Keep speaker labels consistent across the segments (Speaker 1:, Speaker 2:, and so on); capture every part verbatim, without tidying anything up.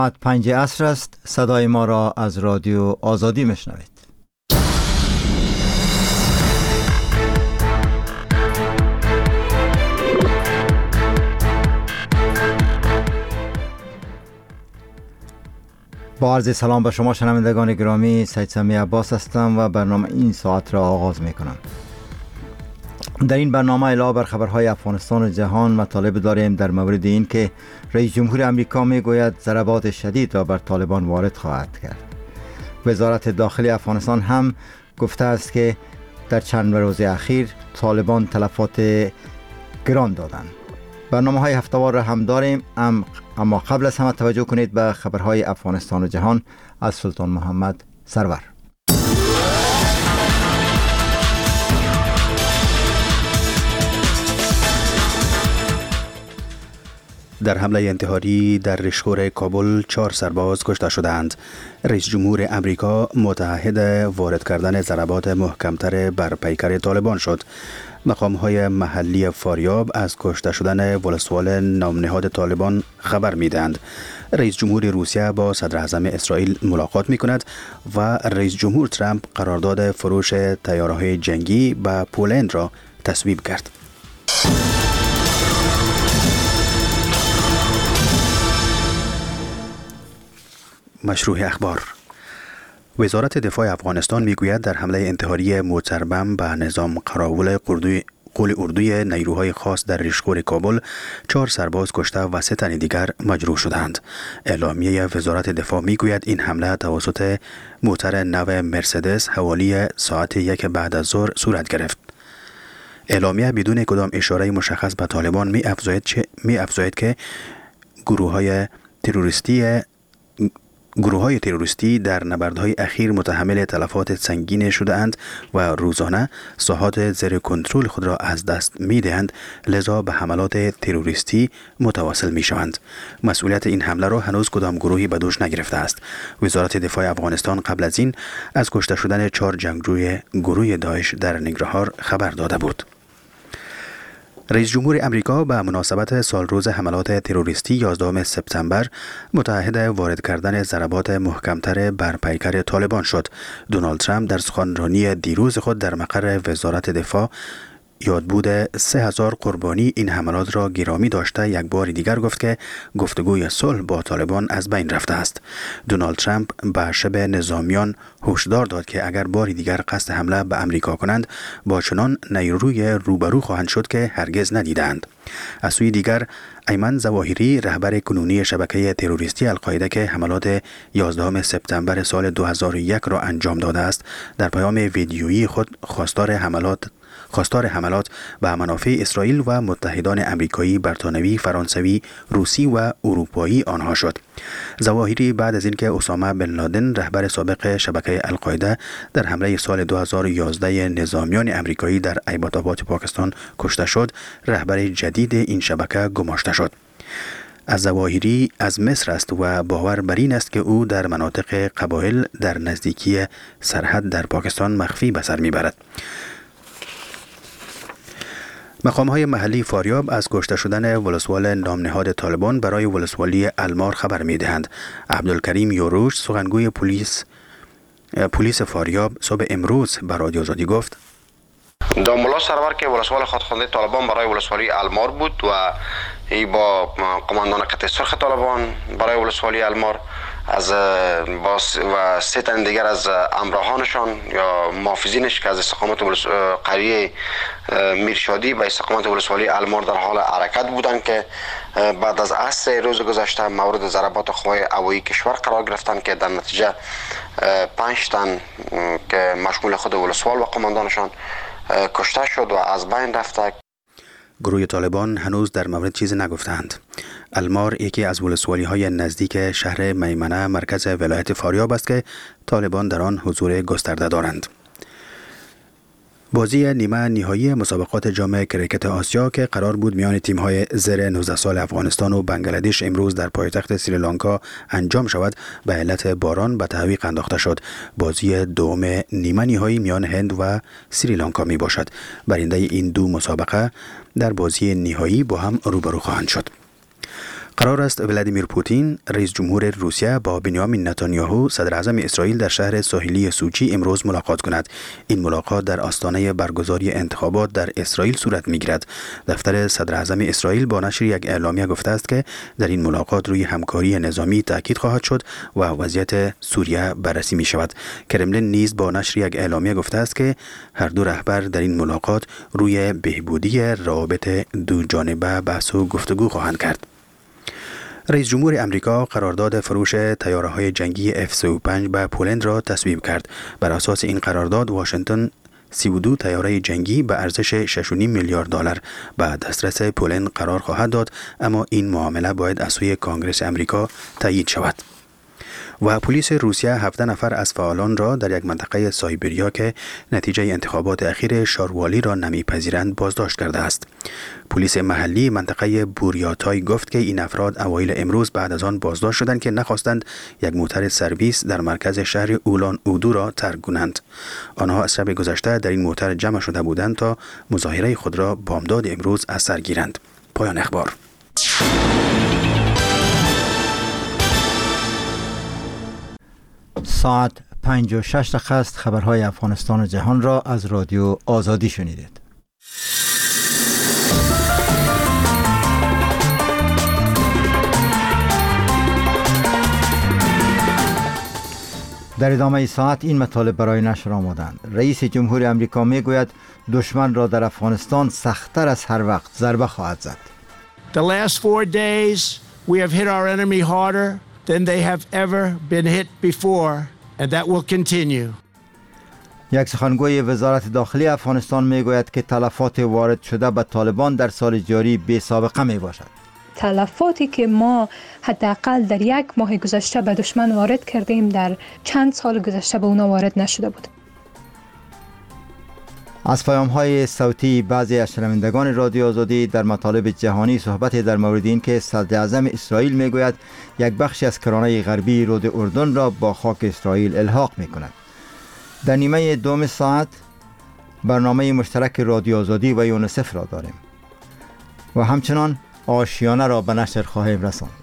Speaker 1: ساعت پنج عصر است. صدای ما را از رادیو آزادی میشنوید. با عرض سلام به شما شنوندگان گرامی، سید سمی عباس هستم و برنامه این ساعت را آغاز می کنم. در این برنامه علاوه بر خبرهای افغانستان و جهان مطالب داریم در مورد این که رئیس جمهور امریکا می گوید ضربات شدید را بر طالبان وارد خواهد کرد. وزارت داخلی افغانستان هم گفته است که در چند روز اخیر طالبان تلفات گران دادند. برنامه های هفته‌وار را هم داریم، اما قبل از همه توجه کنید به خبرهای افغانستان و جهان از سلطان محمد سرور.
Speaker 2: در حمله انتحاری در رشخور کابل چهار سرباز کشته شدند. رئیس جمهور امریکا متعهد وارد کردن ضربات محکمتر بر پیکر طالبان شد. مقام‌های محلی فاریاب از کشته شدن ولسوال نامنهاد طالبان خبر می‌دهند. رئیس جمهور روسیه با صدر اعظم اسرائیل ملاقات می‌کند و رئیس جمهور ترامپ قرارداد فروش طیاره‌های جنگی به پولند را تصویب کرد. مشروع اخبار. وزارت دفاع افغانستان میگوید در حمله انتحاری موتربم به نظام قراول قول اردوی نیروهای خاص در رشخور کابل چهار سرباز کشته و سه تن دیگر مجروح شدند. اعلامیه وزارت دفاع میگوید این حمله توسط موتر نو مرسدس حوالی ساعت یک بعد از ظهر صورت گرفت. اعلامیه بدون کدام اشاره مشخص به طالبان می افزاید می افزاید که گروه های تروریستی گروه های تروریستی در نبردهای اخیر متحمل تلفات سنگین شده اند و روزانه ساحات زیر کنترل خود را از دست می دهند، لذا به حملات تروریستی متواصل می شوند. مسئولیت این حمله را هنوز کدام گروهی به دوش نگرفته است. وزارت دفاع افغانستان قبل از این از کشته شدن چهار جنگجوی گروه داعش در ننگرهار خبر داده بود. رئیس جمهور امریکا به مناسبت سالروز حملات تروریستی یازدهم سپتامبر متعهد وارد کردن ضربات محکمتر بر پیکر طالبان شد. دونالد ترامپ در سخنرانی دیروز خود در مقر وزارت دفاع یادبود سه هزار قربانی این حملات را گرامی داشته یک بار دیگر گفت که گفتگوی صلح با طالبان از بین رفته است. دونالد ترامپ به شب نظامیان هشدار داد که اگر باری دیگر قصد حمله به امریکا کنند با چنان نیروی روبرو خواهند شد که هرگز ندیدند. از سوی دیگر ایمن ظواهری رهبر کنونی شبکه تروریستی القاعده که حملات یازدهم سپتامبر سال دو هزار و یک را انجام داده است در پیام ویدیویی خود خواستار حملات خواستار حملات به منافع اسرائیل و متحدان امریکایی، برتانوی، فرانسوی، روسی و اروپایی آنها شد. ظواهری بعد از اینکه اسامه بن لادن رهبر سابق شبکه القاعده در حمله سال دو هزار و یازده نظامیان امریکایی در ایبات‌آباد پاکستان کشته شد، رهبر جدید این شبکه گماشته شد. از ظواهری از مصر است و باور بر این است که او در مناطق قبایل در نزدیکی سرحد در پاکستان مخفی به سر میبرد. مقام‌های محلی فاریاب از کشته شدن ولسوال نامنهاد طالبان برای ولسوالی المار خبر می‌دهند. عبدالکریم یوروش سخنگوی پلیس پلیس فاریاب صبح امروز به رادیو آزادی گفت:
Speaker 3: دامولا سرور که ولسوال خودخوانده طالبان برای ولسوالی المار بود و ای با قماندان قطع سرخ طالبان برای ولسوالی المار از باس و سه تن دیگر از امراهانشان یا محافظینش که از استقامت قریه میرشادی و استقامت ولسوالی المار در حال حرکت بودند که بعد از عصر روز گذشته مورد ضربات قوای هوایی کشور قرار گرفتند که در نتیجه پنج تن که مشمول خود ولسوال و قماندانشان کشته شد و از بین رفته.
Speaker 2: گروه طالبان هنوز در مورد چیزی نگفتند. المار یکی از ولسوالی های نزدیک شهر میمنه مرکز ولایت فاریاب است که طالبان در آن حضور گسترده دارند. بازی نیمه نهایی مسابقات جام کریکت آسیا که قرار بود میان تیم‌های زیر نوزده سال افغانستان و بنگلادش امروز در پایتخت سریلانکا انجام شود به علت باران به تعویق انداخته شد. بازی دوم نیمه نهایی میان هند و سریلانکا می باشد. برنده این دو مسابقه در بازی نهایی با هم روبرو خواهند شد. قرار است ولادیمیر پوتین رئیس جمهور روسیه با بنیامین نتانیاهو صدر اعظم اسرائیل در شهر ساحلی سوچی امروز ملاقات کند. این ملاقات در آستانه برگزاری انتخابات در اسرائیل صورت می‌گیرد. دفتر صدر اعظم اسرائیل با نشر یک اعلامیه گفته است که در این ملاقات روی همکاری نظامی تاکید خواهد شد و وضعیت سوریه بررسی می شود. کرملین نیز با نشر یک اعلامیه گفته است که هر دو رهبر در این ملاقات روی بهبودی روابط دو جانبه بحث و گفتگو خواهند کرد. رئیس جمهور امریکا قرارداد فروش طیاره‌های جنگی اف سی و پنج به پولند را تصویب کرد. بر اساس این قرارداد واشنگتن سی و دو طیاره جنگی به ارزش شش و نیم میلیارد دلار به دسترس پولند قرار خواهد داد، اما این معامله باید از سوی کنگره امریکا تایید شود. و پلیس روسیه هفده نفر از فعالان را در یک منطقه سایبریا که نتیجه انتخابات اخیر شاروالی را نمیپذیرند بازداشت کرده است. پلیس محلی منطقه بوریاتای گفت که این افراد اوایل امروز بعد از آن بازداشت شدند که نخواستند یک موتر سرویس در مرکز شهر اولان اودو را ترک کنند. آنها از شب گذشته در این موتر جمع شده بودند تا مظاهره خود را بامداد امروز از سر گیرند. پایان اخبار.
Speaker 1: ساعت پنج و شش دقیقه است. خبرهای افغانستان و جهان را از رادیو آزادی شنیدید. در ادامه ساعت این مطالب برای نشر آمدند. رئیس جمهور امریکا می گوید دشمن را در افغانستان سخت‌تر از هر وقت ضربه خواهد زد.
Speaker 4: The last four days we have hit our enemy harder than they have ever been hit before, and that will continue.
Speaker 1: یک سخنگوی وزارت داخلی افغانستان می گوید که تلفات وارد شده به طالبان در سال جاری بی سابقه می باشد.
Speaker 5: تلفاتی که ما حداقل در یک ماه گذشته به دشمن وارد کردیم در چند سال گذشته به اونا وارد نشده بود.
Speaker 1: از پیام‌های صوتی بعضی از شنوندگان رادیو آزادی در مطالب جهانی صحبت در مورد این که صدر اعظم اسرائیل میگوید یک بخشی از کرانه غربی رود اردن را با خاک اسرائیل الحاق میکند. در نیمه دوم ساعت برنامه مشترک رادیو آزادی و یونسف را داریم و همچنان آشیانه را به نشر خواهیم رساند.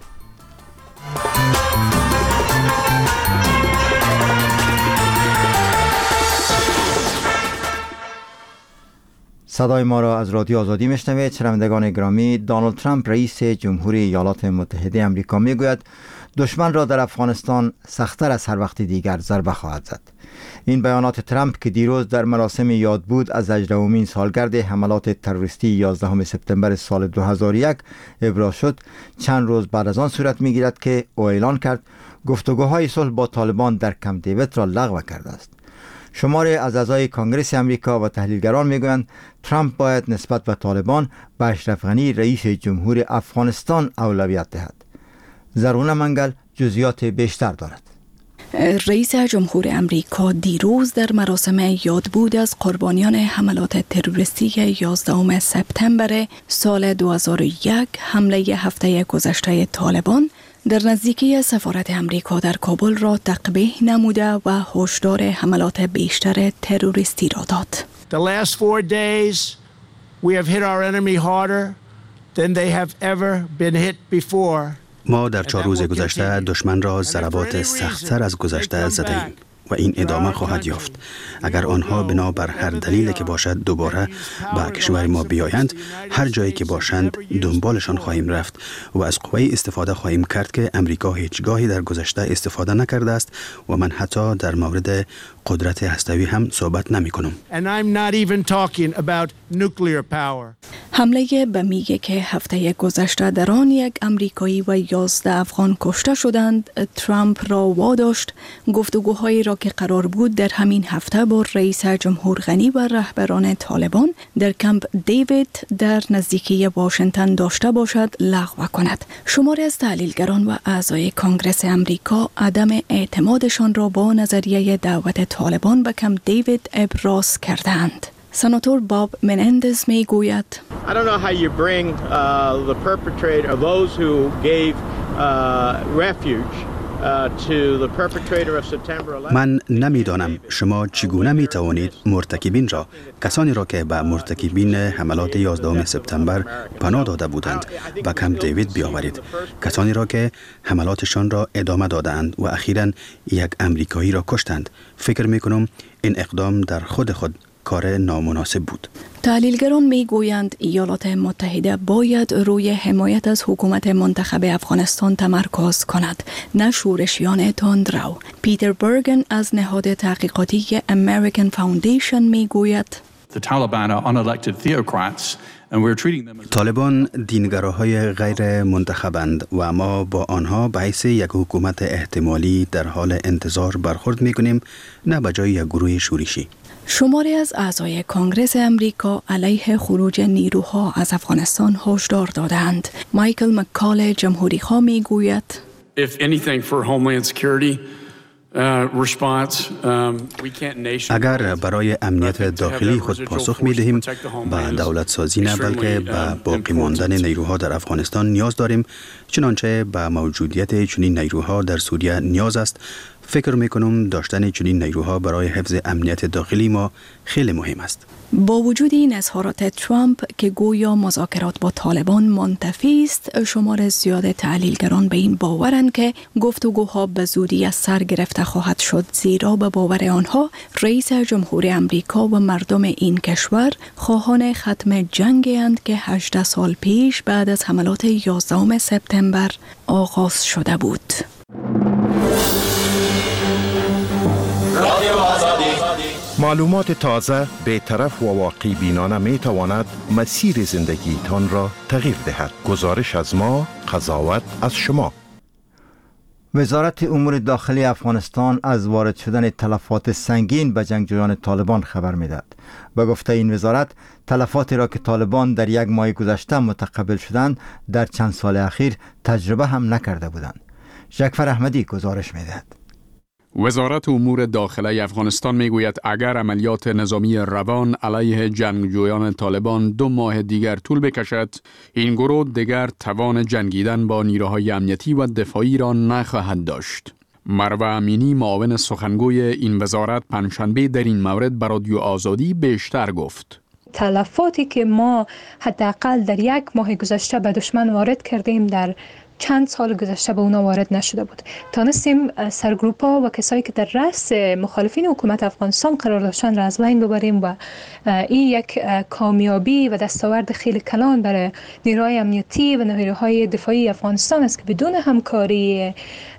Speaker 1: صدای ما را از رادیو آزادی میشنوید. شنوندگان گرامی، دونالد ترامپ رئیس جمهوری ایالات متحده آمریکا میگوید دشمن را در افغانستان سخت‌تر از هر وقت دیگر ضربه خواهد زد. این بیانات ترامپ که دیروز در مراسم یادبود از هجدهمین سالگرد حملات تروریستی یازدهم سپتامبر سال دو هزار و یک ابراز شد، چند روز بعد از آن صورت میگیرد که او اعلان کرد گفتگوهای صلح با طالبان در کمپ دیوید را لغو کرده است. شماری از اعضای کنگره امریکا و تحلیلگران میگویند ترامپ باید نسبت به طالبان به اشرف غنی رئیس جمهور افغانستان اولویت دهد. زرونه منگل جزئیات بیشتر دارد.
Speaker 6: رئیس جمهور امریکا دیروز در مراسم یادبود از قربانیان حملات تروریستی یازدهم سپتامبر سال دو هزار و یک حمله هفته گذشته طالبان در نزدیکی سفارت امریکا در کابل را تقبیح نموده و هشدار حملات بیشتر تروریستی را داد.
Speaker 4: The last four days we have hit our enemy harder than they have ever been hit before.
Speaker 2: ما در چهار روز گذشته دشمن را ضربات سخت‌تر از گذشته زدیم و این ادامه خواهد یافت. اگر آنها بنابر هر دلیلی که باشد دوباره به کشور ما بیایند، هر جایی که باشند دنبالشان خواهیم رفت و از قوه استفاده خواهیم کرد که امریکا هیچگاهی در گذشته استفاده نکرده است و من حتی در مورد قدرت هسته‌ای هم صحبت نمی کنم.
Speaker 6: حمله به میگه که هفته گذشته در آن یک امریکایی و یازده افغان کشته شدند، ترامپ را واداشت گفتگوهایی را که قرار بود در همین هفته با رئیس جمهور غنی و رهبران طالبان در کمپ دیوید در نزدیکی واشنگتن داشته باشد لغو کند. شماری از تحلیلگران و اعضای کنگره امریکا عدم اعتمادشان را با نظریه دعوت طالبان به کمپ دیوید ابراز کردند. سناتور باب منندز می گوید
Speaker 7: I don't know how you bring uh, the perpetrator, those who gave uh, refuge
Speaker 2: من نمیدانم شما چگونه می توانید مرتکبین را، کسانی را که به مرتکبین حملات یازدهم سپتامبر پناه داده بودند و کمپ دیوید بیاورید، کسانی را که حملاتشان را ادامه دادند و اخیراً یک امریکایی را کشتند. فکر می کنم این اقدام در خود خود کار نامناسب بود.
Speaker 6: تحلیلگران می گویند ایالات متحده باید روی حمایت از حکومت منتخب افغانستان تمرکز کند، نه شورشیان تندرو. پیتر برگن از نهاد تحقیقاتی American Foundation می گوید
Speaker 2: طالبان دینگراهای غیر منتخبند و ما با آنها به حیث یک حکومت احتمالی در حال انتظار برخورد می کنیم، نه به جای یک گروه شورشی.
Speaker 6: شماری از اعضای کنگره امریکا علیه خروج نیروها از افغانستان هشدار دادند. مایکل مکال جمهوری خواه می گوید
Speaker 2: اگر برای امنیت داخلی خود پاسخ می دهیم، به دولت سازی نه بلکه به باقی ماندن نیروها در افغانستان نیاز داریم، چنانچه به موجودیت چنین نیروها در سوریه نیاز است. فکر می کنم داشتن چنین نیروها برای حفظ امنیت داخلی ما خیلی مهم است.
Speaker 6: با وجود این اظهارات ترامپ که گویا مذاکرات با طالبان منتفی است، شمار زیاد تحلیلگران به این باورند که گفتگوها به زودی از سر گرفته خواهد شد، زیرا به باور آنها رئیس جمهور امریکا و مردم این کشور خواهان ختم جنگی اند که هجده سال پیش بعد از حملات یازدهم سپتامبر آغاز شده بود.
Speaker 7: معلومات تازه، بی‌طرف و واقعی بینانه می تواند مسیر زندگی تان را تغییر دهد. گزارش از ما، قضاوت از شما.
Speaker 1: وزارت امور داخلی افغانستان از وارد شدن تلفات سنگین به جنگجویان طالبان خبر می‌دهد. به گفته این وزارت، تلفاتی را که طالبان در یک ماه گذشته متقبل شدند، در چند سال اخیر تجربه هم نکرده بودند. جعفر احمدی گزارش می‌دهد.
Speaker 8: وزارت امور داخلی افغانستان میگوید اگر عملیات نظامی روان علیه جنگجویان طالبان دو ماه دیگر طول بکشد، این گروه دیگر توان جنگیدن با نیروهای امنیتی و دفاعی را نخواهد داشت. مروه امینی معاون سخنگوی این وزارت پنجشنبه در این مورد به رادیو آزادی بیشتر گفت.
Speaker 5: تلفاتی که ما حداقل در یک ماه گذشته به دشمن وارد کردیم در چند سال گذشته به اونا وارد نشده بود. تانستیم سرگروپا و کسایی که در رأس مخالفین حکومت افغانستان قرار داشتن را از بین ببریم و این یک کامیابی و دستاورد خیلی کلان برای نیروهای امنیتی و نیروهای دفاعی افغانستان است که بدون همکاری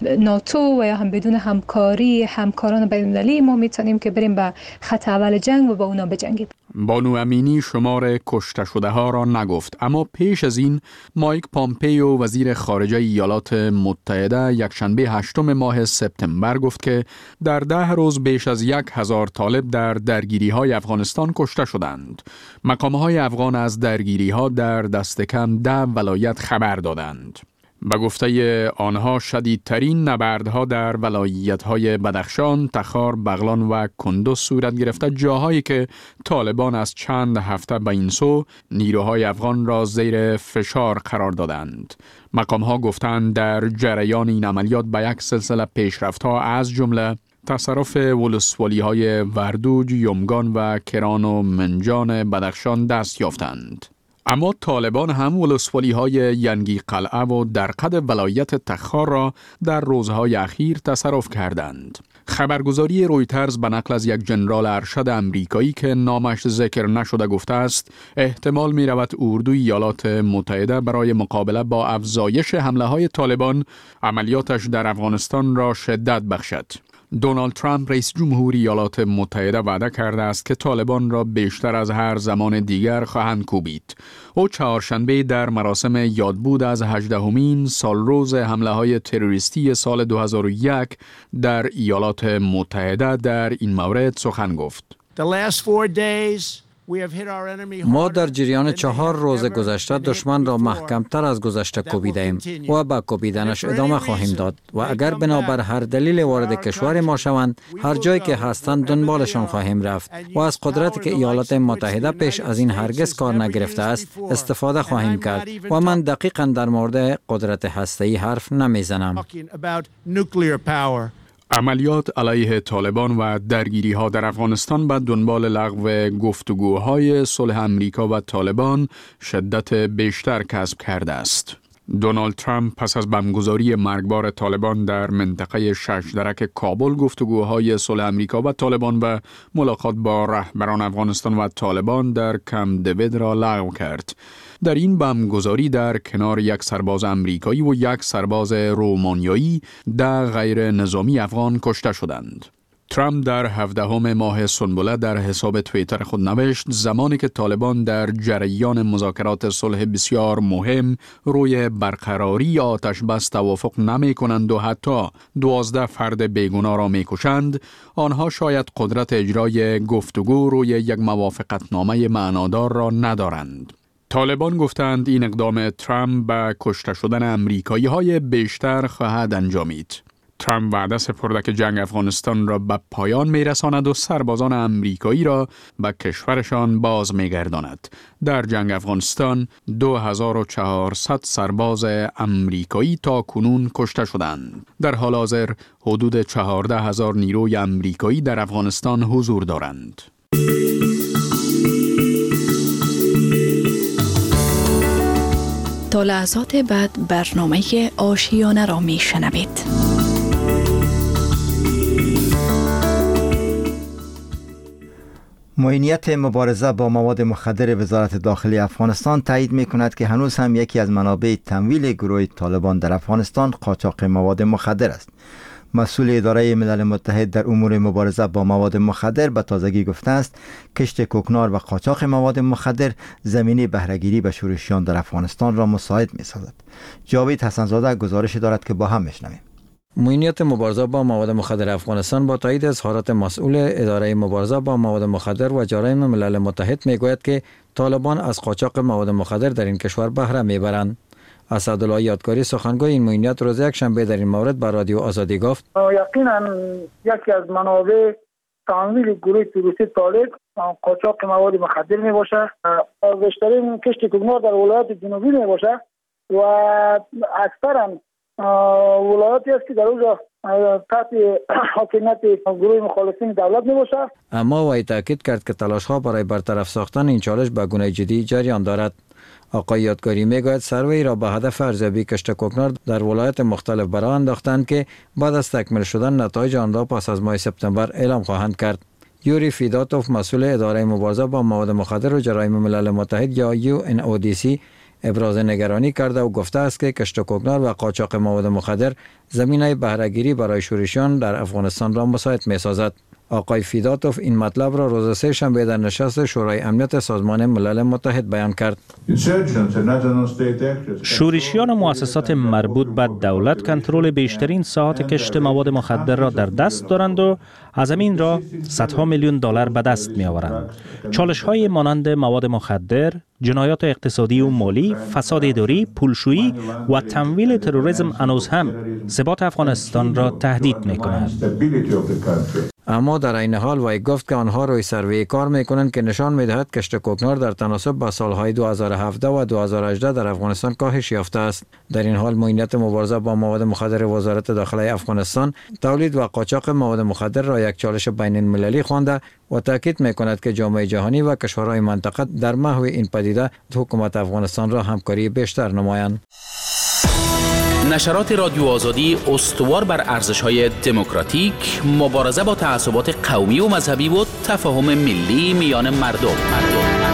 Speaker 5: ناتو و یا هم بدون همکاری همکاران بین‌المللی ما میتونیم که بریم به خط اول جنگ و با اونا بجنگیم.
Speaker 8: بانو امینی شمار کشته شده ها را نگفت، اما پیش از این مایک پامپیو وزیر خارجه ایالات متحده یکشنبه هشتم ماه سپتامبر گفت که در ده روز بیش از یک هزار طالب در درگیری های افغانستان کشته شدند. مقام های افغان از درگیری ها در دست کم ده ولایت خبر دادند. به گفته آنها شدیدترین نبردها در ولایت‌های بدخشان، تخار، بغلان و کندوز صورت گرفته، جاهایی که طالبان از چند هفته به این سو نیروهای افغان را زیر فشار قرار دادند. مقام‌ها گفتند در جریان این عملیات به یک سلسله پیشرفت‌ها از جمله تصرف ولسوالی‌های وردوج، یمگان و کران و منجان بدخشان دست یافتند. اما طالبان هم ولسوالی‌های ینگی قلعه و درقد ولایت تخار را در روزهای اخیر تصرف کردند. خبرگزاری رویترز به نقل از یک ژنرال ارشد امریکایی که نامش ذکر نشده گفته است احتمال می رود اردوی ایالات متحده برای مقابله با افزایش حمله های طالبان عملیاتش در افغانستان را شدت بخشد. دونالد ترامپ رئیس جمهور ایالات متحده وعده کرده است که طالبان را بیشتر از هر زمان دیگر خواهند کوبید. او چهارشنبه در مراسم یادبود از هجدهمین سالروز حمله های تروریستی سال دو هزار و یک در ایالات متحده در این مورد سخن گفت.
Speaker 4: The last four days
Speaker 9: ما در جریان چهار روز گذشته دشمن را محکمتر از گذشته کوبیدیم و به کوبیدنش ادامه خواهیم داد و اگر بنابر هر دلیل وارد کشور ما شوند، هر جایی که هستند دنبالشان خواهیم رفت و از قدرتی که ایالات متحده پیش از این هرگز کار نگرفته است استفاده خواهیم کرد و من دقیقاً در مورد قدرت هسته‌ای حرف نمیزنم.
Speaker 8: عملیات علیه طالبان و درگیری ها در افغانستان به دنبال لغو گفتگوهای صلح امریکا و طالبان شدت بیشتر کسب کرده است. دونالد ترامپ پس از بمبگذاری مرگبار طالبان در منطقه شش درک کابل گفتگوهای صلح امریکا و طالبان و ملاقات با رهبران افغانستان و طالبان در کمپ دیوید را لغو کرد. در این بمبگذاری در کنار یک سرباز امریکایی و یک سرباز رومانیایی ده غیر نظامی افغان کشته شدند. ترامپ در هفدهم ماه سنبله در حساب توییتر خود نوشت زمانی که طالبان در جریان مذاکرات صلح بسیار مهم روی برقراری آتش بس توافق نمی کنند و حتی دوازده فرد بیگناه را می کشند، آنها شاید قدرت اجرای گفتگو روی یک موافقتنامه معنادار را ندارند. طالبان گفتند این اقدام ترامپ به کشته شدن امریکایی های بیشتر خواهد انجامید. ترامپ وعده سپرده که جنگ افغانستان را به پایان می رساند و سربازان امریکایی را به کشورشان باز می گرداند. در جنگ افغانستان دو هزار و چهارصد سرباز امریکایی تا کنون کشته شدند. در حال حاضر حدود چهارده هزار نیروی امریکایی در افغانستان حضور دارند.
Speaker 6: تا لحظات بعد برنامه آشیانه را می شنوید.
Speaker 1: معینیت مبارزه با مواد مخدر وزارت داخلی افغانستان تایید می کند که هنوز هم یکی از منابع تمویل گروه طالبان در افغانستان قاچاق مواد مخدر است. مسئول اداره ملل متحد در امور مبارزه با مواد مخدر به تازگی گفته است کشت کوکنار و قاچاق مواد مخدر زمینه بهره‌گیری به شورشیان در افغانستان را مساعد می سازد. جاوید حسنزاده گزارش دارد که با هم میشنویم.
Speaker 9: معینیت مبارزه با مواد مخدر افغانستان با تایید اظهارات مسئول اداره مبارزه با مواد مخدر و جرایم ملل متحد میگوید که طالبان از قاچاق مواد مخدر در این کشور بهره میبرند. اسدالله یادکاری سخنگوی این معینیت روز یک شنبه در این مورد به رادیو آزادی گفت
Speaker 10: یقینا یکی از منابع تمویل گروه تروریستی طالب قاچاق مواد مخدر می باشه. بیشترین کشت کوکنار در ولایات جنوبی می باشه و اکثرا ولایاتی است که در اونجا تحت حاکمیت گروه مخالفین دولت می باشه.
Speaker 9: اما وی تاکید کرد که تلاش ها برای برطرف ساختن این چالش به گونه جدی جریان دارد. آقای یادکاری میگوید سروی را به هدف ارزیابی کشت کوکنار در ولایات مختلف برآ انداختند که بعد از تکمیل شدن نتایج آن را پس از ماه سپتامبر اعلام خواهند کرد. یوری فیداتوف مسئول اداره مبارزه با مواد مخدر و جرایم ملل متحد یا یو ان او دی سی ابراز نگرانی کرده و گفته است که کشت کوکنار و قاچاق مواد مخدر زمینه بهره‌گیری برای شورشیان در افغانستان را مساعد می‌سازد. آقای فیداتوف این مطلب را روز سه شنبه در نشست شورای امنیت سازمان ملل متحد بیان کرد.
Speaker 11: شورشیان و مؤسسات مربوط به دولت کنترل بیشترین ساحات کشت مواد مخدر را در دست دارند و از همین را صدها میلیون دلار به دست می آورند. چالش های مانند مواد مخدر، جنایات اقتصادی و مالی، فساد اداری، پولشویی و تمویل تروریسم هنوز هم ثبات افغانستان را تهدید می کنند.
Speaker 9: اما در این حال وی گفت که آنها روی سروی کار میکنند که نشان میدهد کشت کوکنار در تناسب با سالهای دو هزار و هفده و دو هزار و هجده در افغانستان کاهش یافته است. در این حال معینیت مبارزه با مواد مخدر وزارت داخلی افغانستان تولید و قاچاق مواد مخدر را یک چالش بین المللی خوانده و تاکید میکند که جامعه جهانی و کشورهای منطقه در محو این پدیده حکومت افغانستان را همکاری بیشتر نمایند.
Speaker 12: نشرات رادیو آزادی استوار بر ارزش‌های دموکراتیک، مبارزه با تعصبات قومی و مذهبی و تفاهم ملی میان مردم. مردم.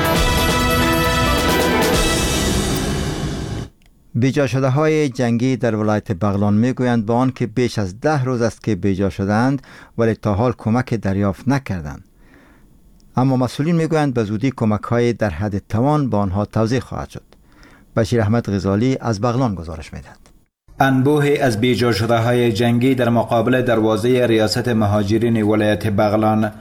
Speaker 1: بیجا شده های جنگی در ولایت بغلان میگویند با آن که بیش از ده روز است که بیجا شدند ولی تا حال کمک دریافت نکردند. اما مسئولین میگویند به زودی کمک های در حد توان با آنها توزیع خواهد شد. بشیر احمد غزالی از بغلان گزارش میدهد.
Speaker 13: انبوهی از بیجا شده های جنگی در مقابل دروازه ریاست مهاجرین ولایت بغلان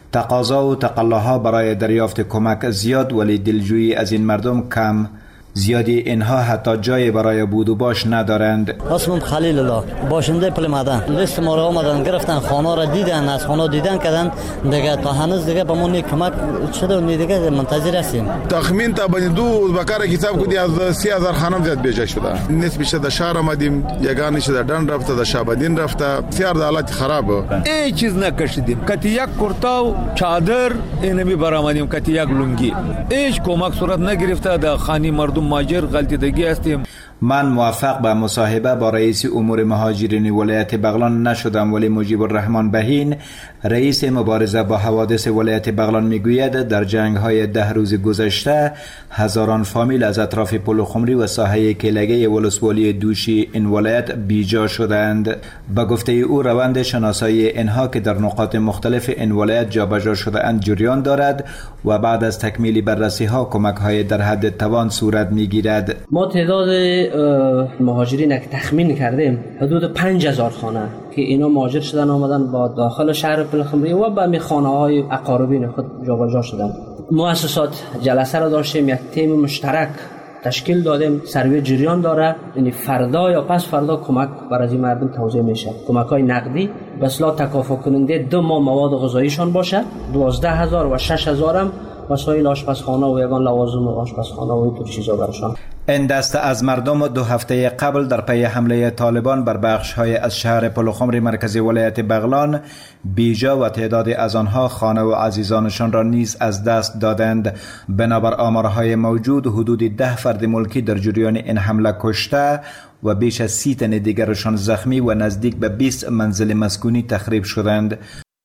Speaker 13: تقاضا و تقلاها برای دریافت کمک زیاد ولی دلجویی از این مردم کم. زیادی اینها حتی جای برای بود و باش ندارند.
Speaker 14: اسمم خلیل الله، باشنده پلمدن. لیست ما را آمدن گرفتن، خانه را دیدن، از خانه دیدن کردن، دیگه تا هنوز دیگه به ما کمک شده و دیگه منتظر هستیم.
Speaker 15: تخمین تا بین دو بکار حساب کردی از سی هزار خانم زیاد بیجا شده. نسبش در شهر آمدیم، یگانش در دن رفته، در شابدین رفته، بسیار حالت خرابه.
Speaker 16: ای چیز نکشیدیم. کتی یک کرتا و چادر اینمی برآمدیم، کتی یک لنگی. هیچ کمک صورت نگرفته در خانی مردم ماجر غلطی دگی هستیم.
Speaker 13: من موفق به مصاحبه با رئیس امور مهاجرین ولایت بغلان نشدم ولی مجیب الرحمن بهین رئیس مبارزه با حوادث ولایت بغلان میگوید در جنگ های ده روز گذشته هزاران فامیل از اطراف پل خمری و ساحه کلگه ولسوالی دوشی این ولایت بیجا شدند. به گفته او روند شناسایی اینها که در نقاط مختلف این ولایت جابجا شده اند جریان دارد و بعد از تکمیل بررسی ها کمک های در حد توان صورت میگیرد.
Speaker 17: ما تعداد مهاجرین که تخمین کردیم حدود پنج هزار خانه که اینا مهاجر شدن آمدن با داخل شهر پلخمری و به می خانه های اقاربین خود جابجا شدن. مؤسسات جلسه را داشتیم، یک تیم مشترک تشکیل دادیم، سروی جریان داره، یعنی فردا یا پس فردا کمک برای این مردم توزیع میشه. کمک های نقدی به اصطلاح تکافؤ کننده دو ماه مواد غذاییشان باشه، دوازده هزار و شش هزار هم وسایل آشپزخانه و یگان لوازم آشپزخانه و اینطور چیزا برشان.
Speaker 13: این دسته از مردم دو هفته قبل در پی حمله طالبان بر بخش‌های از شهر پلخمری مرکزی ولایت بغلان بیجا و تعدادی از آنها خانه و عزیزانشان را نیز از دست دادند. بنابر آمارهای موجود حدود ده فرد ملکی در جریان این حمله کشته و بیش از سی تن دیگرشان زخمی و نزدیک به بیست منزل مسکونی تخریب شدند.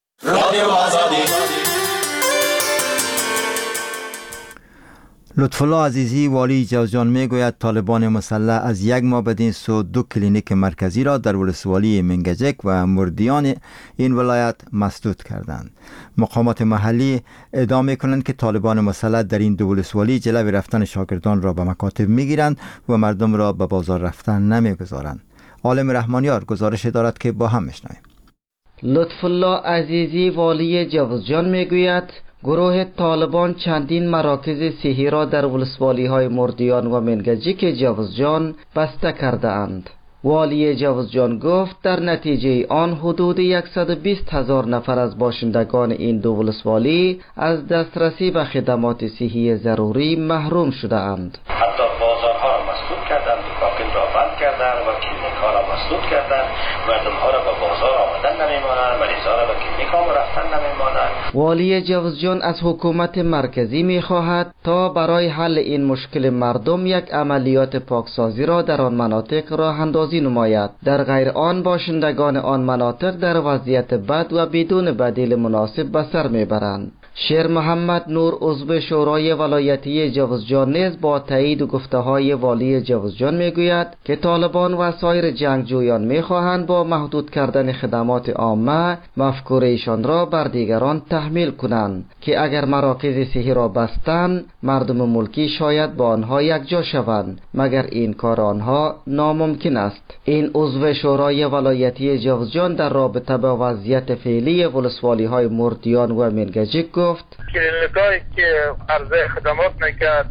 Speaker 1: لطفالله عزیزی والی جوزجان میگوید طالبان مسلح از یک ماه بدین سو دو کلینیک مرکزی را در ولسوالی منگجک و مردیان این ولایت مسدود کردند. مقامات محلی ادعا میکنند که طالبان مسلح در این دو ولسوالی جلوی رفتن شاگردان را به مکاتب میگیرند و مردم را به بازار رفتن نمیگذارند. عالم رحمانیار گزارش دارد که با هم میشنویم.
Speaker 18: لطفالله عزیزی والی جوزجان میگوید گروه طالبان چندین مراکز صحی را در ولسوالی های مردیان و منگجیک جوزجان بسته کرده اند. والی جوزجان گفت در نتیجه آن حدود صد و بیست هزار نفر از باشندگان این دو ولسوالی از دسترسی به خدمات صحی ضروری محروم شده اند.
Speaker 19: حتی بازارها را مسدود کردند، دکاکین را بند کردند و کلینیک‌ها را مسدود کردند. مردم ها را به بازار آمدن نمیمانند، مریضا را به کلینیک ها رفتن نمیمانند.
Speaker 18: والی جوزجان از حکومت مرکزی میخواهد تا برای حل این مشکل مردم یک عملیات پاکسازی را در آن مناطق راه اندازی نماید. در غیر آن باشندگان آن مناطق در وضعیت بد و بدون بدیل مناسب به سر میبرند. شیر محمد نور عضو شورای ولایتی جوزجان نیز با تایید گفته‌های والی جوزجان میگوید که طالبان و سایر جنگجویان میخواهند با محدود کردن خدمات عامه مفکوره ایشان را بر دیگران تحمیل کنند که اگر مراکز صحی را بستند مردم ملکی شاید با آنها یکجا شوند، مگر این کار آنها ناممکن است. این عضو شورای ولایتی جوزجان در رابطه با وضعیت فعلی ولسوالی های مردیان و منگجیک گفت
Speaker 20: کلینیکایی که عرضه خدمات میکرد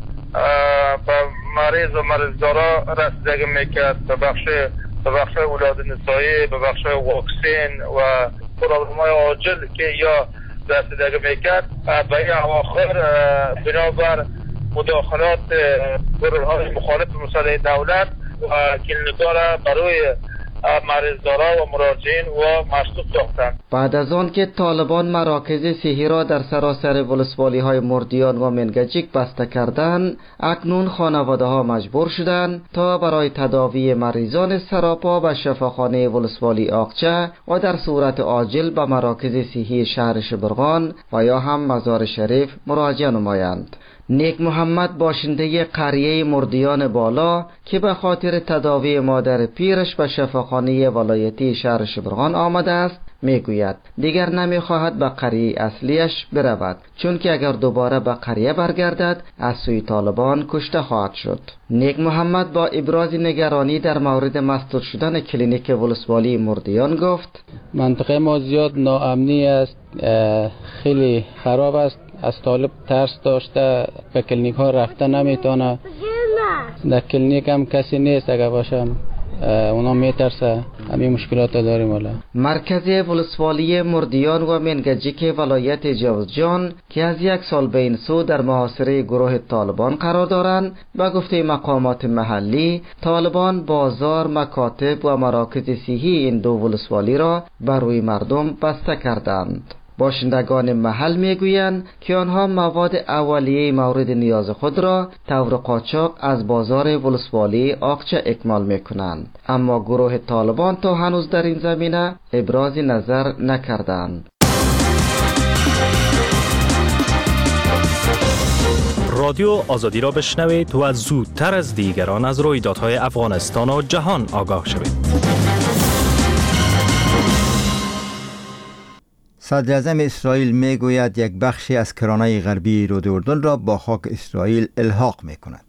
Speaker 20: به مریض و مریضدارا رسیدگی میکرد به بخش به بخش اولاد نسایی، به بخش واکسین و پروگرام‌های عاجل که یا رسیدگی میکرد به این اواخر بنابر مداخلات گروه‌های مخالف مسئله دولت و کلینیک‌ها را برای مریضدارا و مراجعین و مسدود ساختند.
Speaker 18: بعد از آن که طالبان مراکز صحی را در سراسر ولسوالی های مردیان و منگجیک بسته کردند، اکنون خانواده ها مجبور شدند تا برای تداوی مریضان سراپا به شفاخانه ولسوالی آقچه و در صورت عاجل به مراکز صحی شهر شبرغان و یا هم مزار شریف مراجعه نمایند. نیک محمد باشنده قریه مردیان بالا که به خاطر تداوی مادر پیرش به شفاخانه ولایتی شهر شبرغان آمده است میگوید دیگر نمیخواهد به قریه اصلیش برود، چون که اگر دوباره به قریه برگردد از سوی طالبان کشته خواهد شد. نیک محمد با ابراز نگرانی در مورد مسدود شدن کلینیک ولسوالی مردیان گفت
Speaker 21: منطقه ما زیاد ناامنی است، خیلی خراب است، از طالب ترس داشته به کلینیک ها رفته نمیتونه، در کلینیک هم کسی نیست، اگر باشم اونا میترسه، همین مشکلات داریم. حالا
Speaker 18: مرکز ولسوالی مردیان و منگجیک ولایت جوزجان که از یک سال به این سو در محاصره گروه طالبان قرار دارند، به گفته مقامات محلی طالبان بازار، مکاتب و مراکز صحی این دو ولسوالی را بر روی مردم بسته کردند. باشندگان محل میگویند که آنها مواد اولیه مورد نیاز خود را طور قاچاق از بازار ولسوالی آقچه اکمال میکنند، اما گروه طالبان تا هنوز در این زمینه ابراز نظر نکردند.
Speaker 11: رادیو آزادی را بشنوید و زودتر از دیگران از رویدادهای افغانستان و جهان آگاه شوید.
Speaker 1: صدر اعظم اسرائیل میگوید یک بخشی از کرانه غربی رود اردن را با خاک اسرائیل الحاق میکند.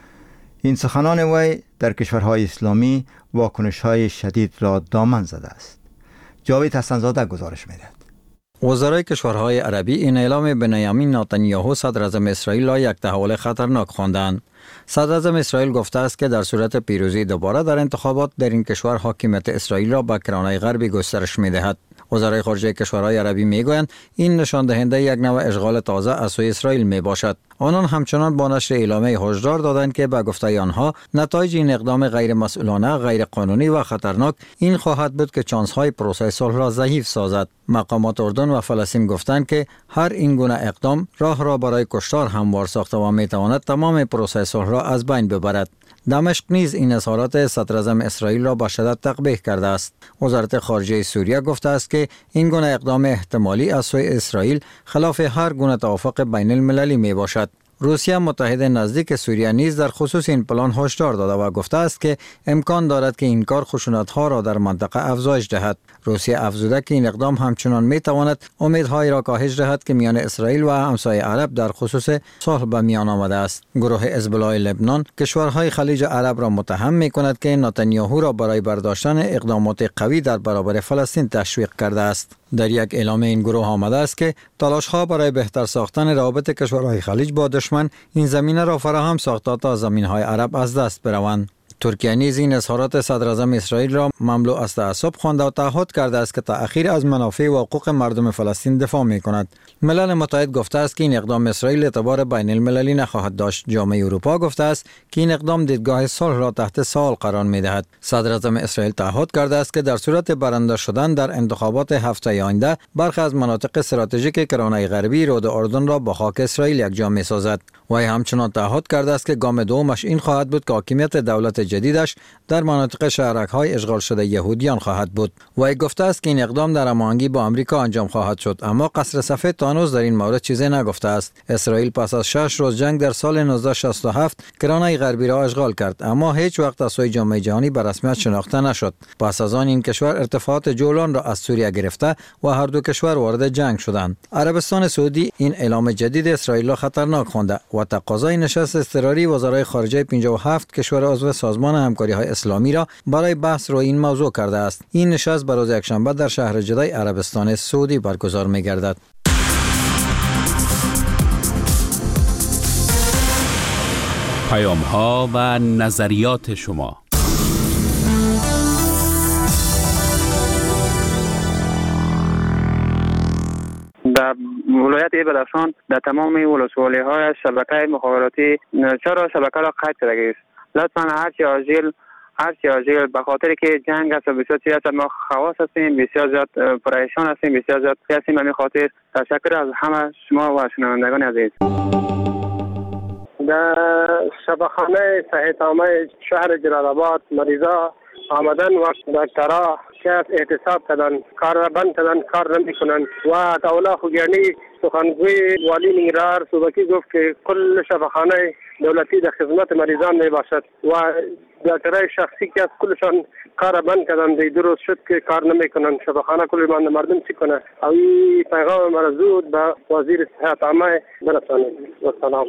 Speaker 1: این سخنان وی در کشورهای اسلامی واکنش‌های شدید را دامن زده است. جاوید حسن‌زاده گزارش میدهد.
Speaker 9: وزرای کشورهای عربی این اعلام بنیامین نتانیاهو صدر اعظم اسرائیل را یک تحول خطرناک خواندند. صدر اعظم اسرائیل گفته است که در صورت پیروزی دوباره در انتخابات در این کشور حاکمیت اسرائیل را به کرانه غربی گسترش می‌دهد. وزرای خارجه کشورهای عربی میگویند این نشان دهنده یک نوع اشغال تازه از سوی اسرائیل می باشد. آنان همچنان با نشر اعلامیه هشدار دادند که به گفته آنها نتایج این اقدام غیر مسئولانه، غیر قانونی و خطرناک این خواهد بود که چانس‌های پروسه صلح را ضعیف سازد. مقامات اردن و فلسطین گفتند که هر این گونه اقدام راه را برای کشتار هموار ساخته و میتواند تمام پروسه صلح را از بین ببرد. دمشق نیز این اظهارات صدر اعظم اسرائیل را به شدت تقبیح کرده است. وزارت خارجه سوریه گفته است که این گونه اقدام احتمالی از سوی اسرائیل خلاف هر گونه توافق بین المللی می باشد. روسیه متحد نزدیک سوریه نیز در خصوص این پلان هشدار داده و گفته است که امکان دارد که این کار خشونت‌ها را در منطقه افزایش دهد. روسیه افزوده که این اقدام همچنان می تواند امیدهای را کاهش دهد که میان اسرائیل و همسایه عرب در خصوص صلح به میان آمده است. گروه حزب الله لبنان کشورهای خلیج عرب را متهم می کند که نتانیاهو را برای برداشتن اقدامات قوی در برابر فلسطین تشویق کرده است. در یک اعلام این گروه آمده است که تلاش‌ها برای بهتر ساختن روابط کشورهای خلیج با دشمن این زمینه را فراهم ساخته تا زمین‌های عرب از دست بروند. ترکیه نیز این اظهارات صدر اعظم اسرائیل را مملو از تعصب خوانده و تعهد کرده است که تأخیر از منافع و حقوق مردم فلسطین دفاع می‌کند. ملل متحد گفته است که این اقدام اسرائیل اعتبار بین المللی نخواهد داشت. جامعه اروپا گفته است که این اقدام دیدگاه صلح را تحت سوال قرار می‌دهد. صدر اعظم اسرائیل تعهد کرده است که در صورت برنده شدن در انتخابات هفته آینده برخی از مناطق استراتژیک کرانه غربی رود اردن را با خاک اسرائیل یکجا می‌سازد. وی همچنان تعهد کرده است که گام دومش این خواهد بود که حاکمیت دولت جدیدش در مناطق شهرک‌های اشغال شده یهودیان خواهد بود. وی گفته است که این اقدام در هماهنگی با آمریکا انجام خواهد شد، اما قصر سفید تا هنوز در این مورد چیزی نگفته است. اسرائیل پس از شش روز جنگ در سال نوزده شصت و هفت کرانه غربی را اشغال کرد، اما هیچ وقت از سوی جامعه جهانی به رسمیت شناخته نشد. پس از آن این کشور ارتفاعات جولان را از سوریه گرفته و هر دو کشور وارد جنگ شدند. عربستان سعودی این اعلام جدید اسرائیل را خطرناک خوانده و تقاضای نشست اضطراری وزرای خارجه پنجاه و هفت کشور عضو سازمان همکاری‌های اسلامی را برای بحث روی این موضوع کرده است. این نشست بر روز یکشنبه در شهر جدای عربستان سعودی برگزار می‌گردد.
Speaker 12: پیام‌ها و نظریات شما.
Speaker 22: در ولایت بدخشان در تمام ولسوالی های شبکه مخابراتی چرا شبکه را قطع کرده است؟ لطفا هرچی عاجل هرچی عاجل به خاطر که جنگ است و بسیار چیز است، ما خواص هستیم، بسیار زیاد پریشان هستیم، بسیار زیاد هستیم. به خاطر تشکر از همه شما و شنوندگان عزیز.
Speaker 23: در شفاخانه صحت عامه شهر جلال آباد مریضا آمدن و دکترها
Speaker 2: شخص اعتصاب کردن، کار را بند کردن، کار نمیکنن و دولت خوگیانی سخنگوی والی ننگرهار صوبکی گفت که کل شفاخانه دولتی در خدمت مریضان می باشد و دکترای شخصی که از کلشان کار بند کردن. دی دو روز شد که کار نمیکنن. شفاخانه کل من مردم چی کنه؟ او این پیغام مرا زود به وزیر صحت عامه برسانید. و سلام.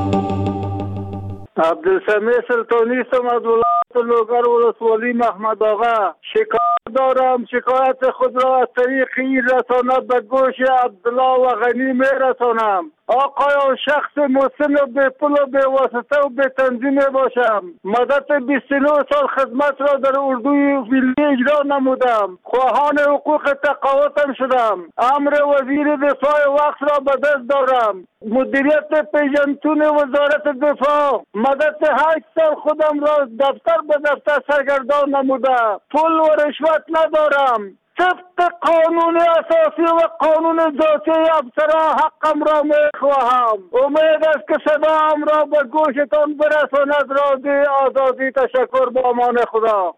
Speaker 3: عبدالسمیع سلطانی هستم از ولایت لوگر ولسوالی محمد آقا. شکایت دارم، شکایت خود را از طریق این رسانه به گوش عبدالله و غنی می رسانم. آقای شخص مسن و به پول و به واسطه و به تنظیم باشم. مدت بیست و نه سال خدمت را در اردوی ملی اجرا نمودم. خواهان حقوق تقاعدم شدم. امر وزیر دفاع وقت را به دست دارم. مدیریت پیژنتون وزارت دفاع مدت هشت سال خودم را دفتر به دفتر سرگردان نموده. پول و رشوت ندارم. طبق قانون اساسی و قانون ذاتی افسران حقم را میخواهم. امید است که صدام را به گوشتان برساند. رادیو آزادی. تشکر. با امان خدا.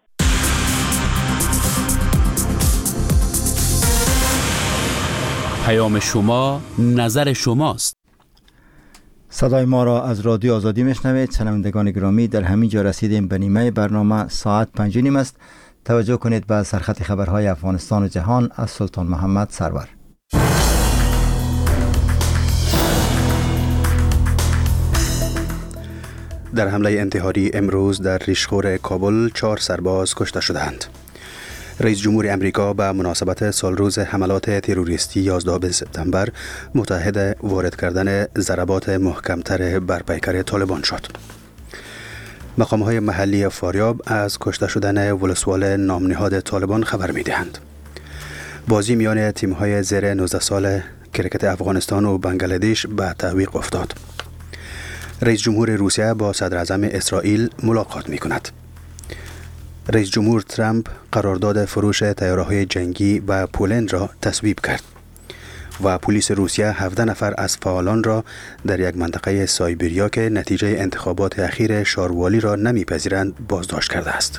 Speaker 12: پیام شما، نظر شماست.
Speaker 1: صدای ما را از رادیو آزادی میشنوید. شنوندگان گرامی، در همین جا رسیدیم به نیمه برنامه. ساعت پنج و نیم است. توجه کنید به سرخط خبرهای افغانستان و جهان از سلطان محمد سرور.
Speaker 23: در حمله انتحاری امروز در ریشخور کابل چهار سرباز کشته شدند. رئیس جمهور امریکا به مناسبت سالروز حملات تروریستی یازده سپتامبر متعهد وارد کردن ضربات محکمتر بر پیکر طالبان شد. مقام‌های محلی فاریاب از کشته شدن ولسوال نامنهاد طالبان خبر می‌دهند. بازی میان تیم‌های زیر نوزده سال کرکت افغانستان و بنگلادش به تعویق افتاد. رئیس جمهور روسیه با صدر اعظم اسرائیل ملاقات می‌کند. رئیس جمهور ترامپ قرارداد فروش طیاره‌های جنگی و پولند را تصویب کرد و پلیس روسیه هفده نفر از فعالان را در یک منطقه سایبریا که نتیجه انتخابات اخیر شاروالی را نمیپذیرند بازداشت کرده است.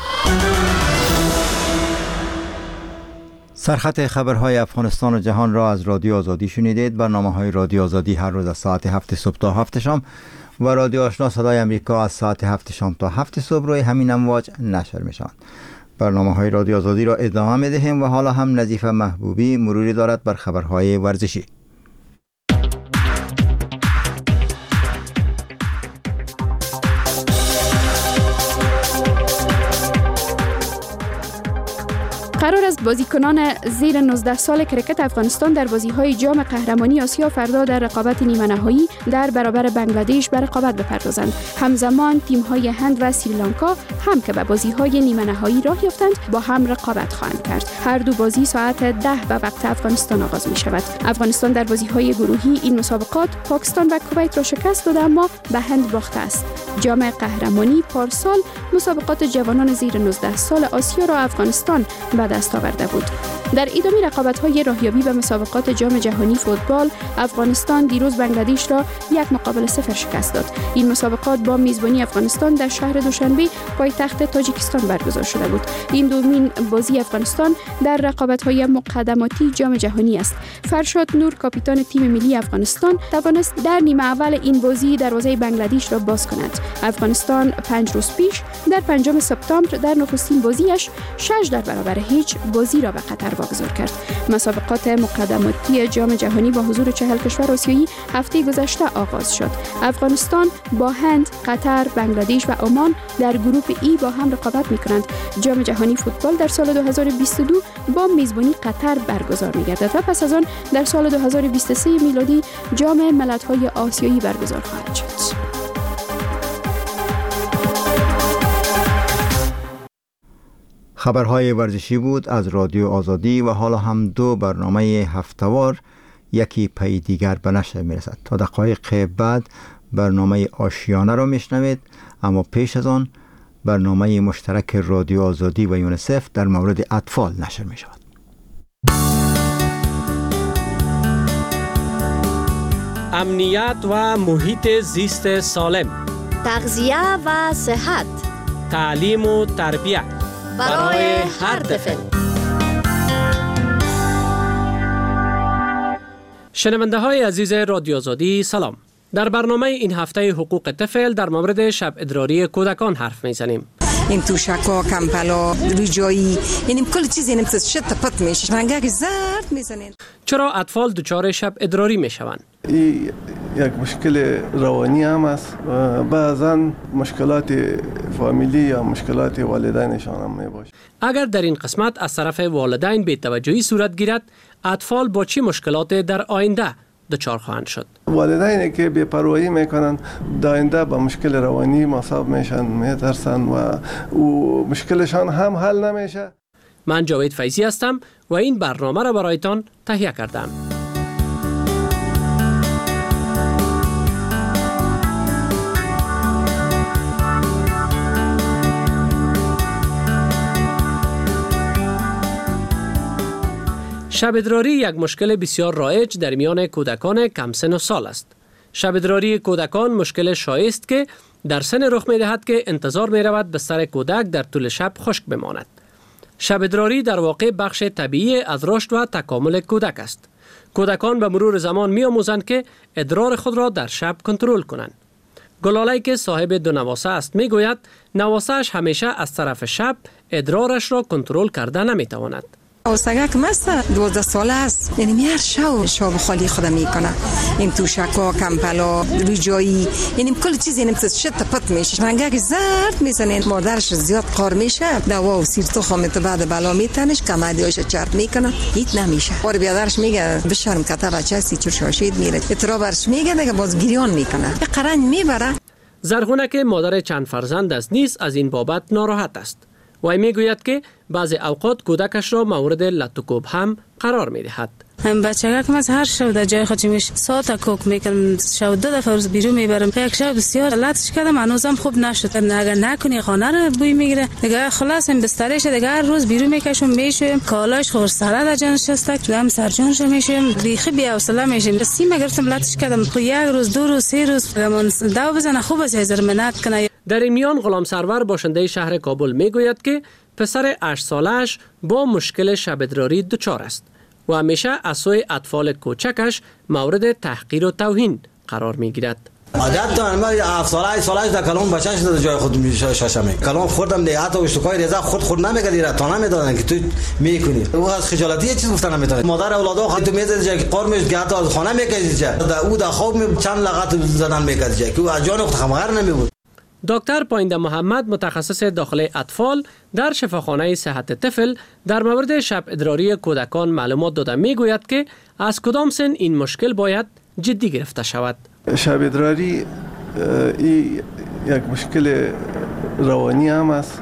Speaker 1: سرخط خبرهای افغانستان و جهان را از رادیو آزادی شنیدید. برنامه‌های رادیو آزادی هر روز از ساعت هفت صبح تا هفت شام و رادیو آشنا صدای امریکا از ساعت هفت شام تا هفت صبح روی همین امواج نشر می‌شوند. برنامه‌های رادیو آزادی را ادامه می‌دهیم و حالا هم نظیف محبوبی مروری دارد بر خبرهای ورزشی.
Speaker 24: قرار است بازیکنان زیر نوزده سال کرکت افغانستان در بازی‌های جام قهرمانی آسیا فردا در رقابت نیمه نهایی در برابر بنگلادش به رقابت بپردازند. همزمان تیم‌های هند و سریلانکا هم که به بازی‌های نیمه نهایی راه یافتند با هم رقابت خواهند کرد. هر دو بازی ساعت ده به وقت افغانستان آغاز می‌شود. افغانستان در بازی‌های گروهی این مسابقات پاکستان و کویت را شکست داده اما به هند باخته است. جام قهرمانی پارسال مسابقات جوانان زیر نوزده سال آسیا را افغانستان به دست آورده بود. در ادامه رقابت‌های راهیابی به مسابقات جام جهانی فوتبال، افغانستان دیروز بنگلادش را یک مقابل صفر شکست داد. این مسابقات با میزبانی افغانستان در شهر دوشنبه پایتخت تاجیکستان برگزار شده بود. این دومین بازی افغانستان در رقابت‌های مقدماتی جام جهانی است. فرشاد نور کاپیتان تیم ملی افغانستان توانست در نیمه اول این بازی دروازه بنگلادش را باز کند. افغانستان پنج روز پیش در پنجم سپتامبر در نخستین بازیش شش در برابر هیچ بازی را به قطر واگذار کرد. مسابقات مقدماتی جام جهانی با حضور چهل کشور آسیایی هفته گذشته آغاز شد. افغانستان با هند، قطر، بنگلادش و عمان در گروه ای با هم رقابت می‌کنند. جام جهانی فوتبال در سال دو هزار و بیست و دو با میزبانی قطر برگزار می‌گردد و پس از آن در سال دو هزار و بیست و سه میلادی جام ملت‌های آسیایی برگزار خواهد شد.
Speaker 1: خبرهای ورزشی بود از رادیو آزادی و حالا هم دو برنامه هفته‌وار یکی پی دیگر به نشر میرسد. تا دقایق بعد برنامه آشیانه را میشنوید، اما پیش از آن برنامه مشترک رادیو آزادی و یونیسف در مورد اطفال نشر می شود.
Speaker 25: امنیت و محیط زیست سالم،
Speaker 26: تغذیه و صحت،
Speaker 25: تعلیم و تربیت
Speaker 26: برای هر طفل.
Speaker 25: شنونده های عزیز رادیو آزادی سلام. در برنامه این هفته حقوق طفل در مورد شب ادراری کودکان حرف میزنیم.
Speaker 4: این توشکا، کمپلا، روجایی، این کل چیزی نمیشه شت پت میشه. رنگک زرد میزنین.
Speaker 25: چرا اطفال دچار شب ادراری میشوند؟
Speaker 5: این یک مشکل روانی هم است. بعضا مشکلات فامیلی یا مشکلات والدینشان هم میباشه.
Speaker 25: اگر در این قسمت از طرف والدین بی‌توجهی صورت گیرد، اطفال با چی مشکلات در آینده دچار خواهند شد؟
Speaker 5: والدینی که بی‌پروايی میکنن در آینده با مشکل روانی مصاب میشن، میترسن و او مشکلشان هم حل نمیشه.
Speaker 25: من جاوید فیضی هستم و این برنامه را برایتان تهیه کردم. شب ادراری یک مشکل بسیار رایج در میان کودکان کم سن و سال است. شب ادراری کودکان مشکل شایع است که در سن رخ می دهد که انتظار می رود بستر کودک در طول شب خشک بماند. شب ادراری در واقع بخش طبیعی از رشد و تکامل کودک است. کودکان به مرور زمان می آموزند که ادرار خود را در شب کنترل کنند. گلاله‌ای که صاحب دو نواسه است می گوید نواسه‌اش همیشه از طرف شب ادرارش را کنترل کرده نمی تواند.
Speaker 4: اوسگک مست دوازده ساله است، یعنی میار شو شو خالی خودم میکنه. این توشکا، کمپلا، روجایی، یعنی کل چیزی نمیشه شت پت میشه. رنگک زرد میزنین. مادرش زیاد قار میشه، دوا و سیر تخم تو بعد بالا میتنش، کمادیاش چرت میکنه، هیچ نمیشه. اور بیادرش میگه بشرم کتا بچه سی چور شاشید میره. اترا برش میگه دیگه باز گریان میکنه. یه قرن میبره.
Speaker 25: زرغونه که مادر چند فرزند است نیز از این بابت ناراحت است. و میگوید که بعضی اوقات کودکش را مورد لط و کوب هم قرار میدهد.
Speaker 6: هم بچگک من هر شب در جای خودم میش ساعت کوک میکنم، شب دو دفعه روز بیرون میبرم. یک شب بسیار لطش کردم، هنوزم خوب نشد. اگر نکنی خانه رو بوی میگیره دیگه، خلاص هم بسترش دیگه هر روز بیرون میکشم میشم، کالاش خور سره در جانش است، هم سرجانش میشم، بیخی بی حوصله میشم. سیم گرفتم لطش کردم، خو یک روز دو روز سه روز من دو بزنه خوب است هزار منت کنه.
Speaker 25: در این میان غلام سرور باشنده شهر کابل میگوید که پسر هشت سالش با مشکل شب ادراری دچار است و همیشه از سوی اطفال کوچکش مورد تحقیر و توهین قرار میگیرد.
Speaker 7: عادت دارم من هفت ساله سالش در کلام بچه‌ش در جای خود میشاشم. کلام خوردم دیگه حتی اشتکای رضا خود خود نمیگیره، تا نمیدادن که تو میکنی. او از خجالتی یه چیز گفتن نمیتونه. مادر اولادو خود تو میذاره جای قرمش گرد از خانه میکشید جا. در او در خواب چند لغت زدن میکرد جا که او از جان خبر نمیبود.
Speaker 25: دکتر پاینده محمد متخصص داخل اطفال در شفاخانه صحت طفل در مورد شب ادراری کودکان معلومات داده میگوید که از کدام سن این مشکل باید جدی گرفته شود.
Speaker 5: شب ادراری این یک مشکل روانی هم است.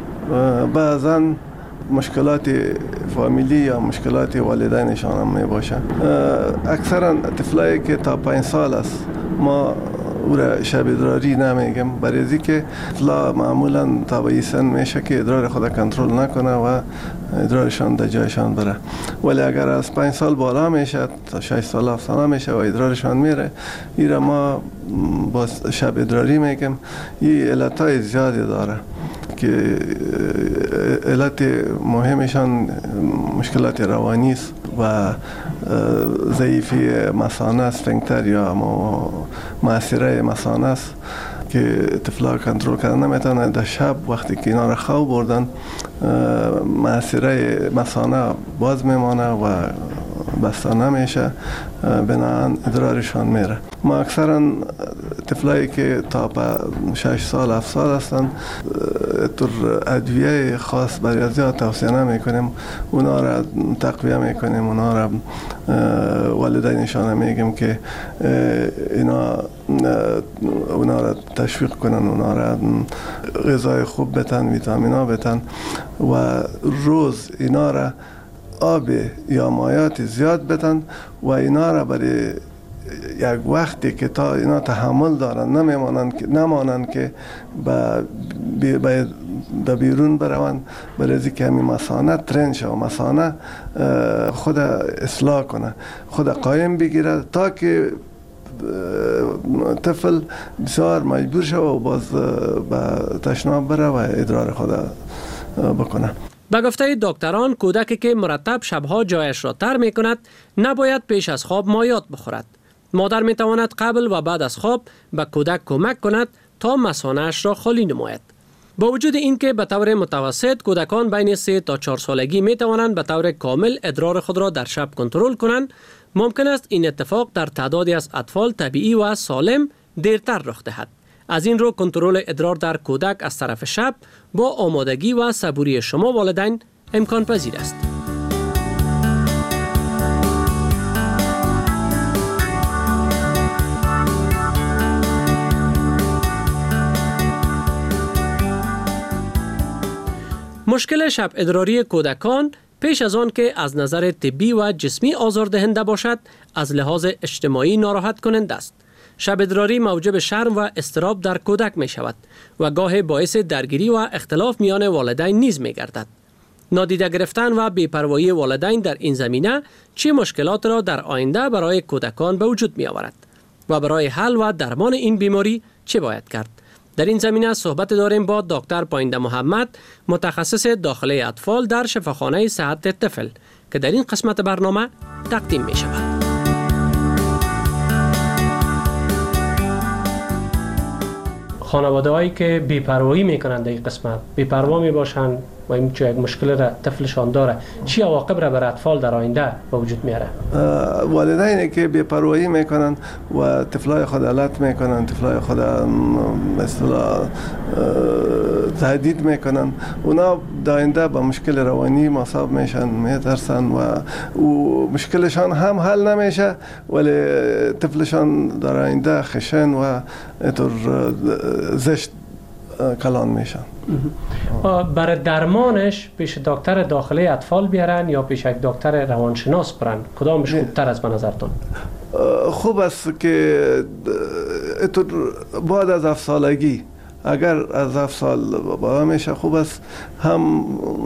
Speaker 5: بعضا مشکلات فامیلی یا مشکلات والدینشان هم می باشه. اکثرا طفلایی که تا پنج سال است ما او را شب ادراری نمیگم، برای از اینکه طفلا معمولا تا به سن میشه که ادرار خود کنترل نکنه و ادرارشان در جایشان بره. ولی اگر از پنج سال بالا میشه تا شش سال هفت سال میشه و ادرارشان میره، این را ما با شب ادراری میگم. این علتهای زیادی داره که علت مهمشان مشکلات روانی است و ضعیفی مثانه اسفنکتر یا معصره مثانه است که طفلا کنترل کردن نمیتونه. در شب وقتی که اینا را خواب بردن معصره مثانه باز میمانه و بسته نمیشه، بنابراین ادرارشان میره. ما اکثرا طفلایی که تا شش سال هفت سال هستن طور ادویه خاص برای ازیاد توصیه نمیکنیم، اونا را تقویه میکنیم، اونا را والدینشان میگیم که اینا اونا را تشویق کنن، اونا را غذای خوب بتن، ویتامینا بتن و روز اینا را آب یا مایات زیاد بدن و اینا را برای یک وقتی که تا اینا تحمل دارن نمیمانند که نمانند که با به بیرون بروند، برای از اینکه همین مثانه ترین شه و مثانه خود اصلاح کنه، خود قایم بگیره تا که طفل بسیار مجبور شه و باز به تشناب بره و ادرار خود بکنه.
Speaker 25: به گفته دکتران، کودکی که مرتب شبها جایش را تر می کند نباید پیش از خواب مایات بخورد. مادر می تواند قبل و بعد از خواب به کودک کمک کند تا مثانه‌اش را خالی نماید. با وجود اینکه به طور متوسط کودکان بین سه تا چهار سالگی می توانند به طور کامل ادرار خود را در شب کنترل کنند، ممکن است این اتفاق در تعدادی از اطفال طبیعی و سالم دیرتر رخ دهد. از این رو کنترل ادرار در کودک از طرف شب با آمادگی و صبوری شما والدین امکان پذیر است. مشکل شب ادراری کودکان پیش از آن که از نظر طبی و جسمی آزاردهنده باشد، از لحاظ اجتماعی ناراحت کننده است. شب ادراری موجب شرم و اضطراب در کودک می شود و گاه باعث درگیری و اختلاف میان والدین نیز می گردد. نادیده گرفتن و بی‌پروایی والدین در این زمینه چه مشکلات را در آینده برای کودکان به وجود می آورد و برای حل و درمان این بیماری چه باید کرد؟ در این زمینه صحبت داریم با دکتر پاینده محمد، متخصص داخلی اطفال در شفاخانه صحت طفل که در این قسمت برنامه تقدیم می شود. خانواده هایی که بی‌پروایی میکنند در این قسمت، بی‌پروا می باشند و این چه یک مشکل را طفلشان داره، چی عواقب را بر اطفال در آینده به وجود میاره؟
Speaker 5: والدینی که بی‌پروایی میکنند و طفلای خود علت میکنند، طفلای خود مثلا تهدید میکنند، اونا در آینده با مشکل روانی مصاب میشن، میترسن و مشکلشان هم حل نمیشه، ولی طفلشان در آینده خشن و اینطور زشت کلان میشن.
Speaker 25: برای درمانش پیش دکتر داخلی اطفال بیارن یا پیش یک دکتر روانشناس برن؟ کدامش خوبتر است به نظرتون؟
Speaker 5: خوب است که بعد از هفت سالگی، اگر از هفت سال با میشه، خوب است هم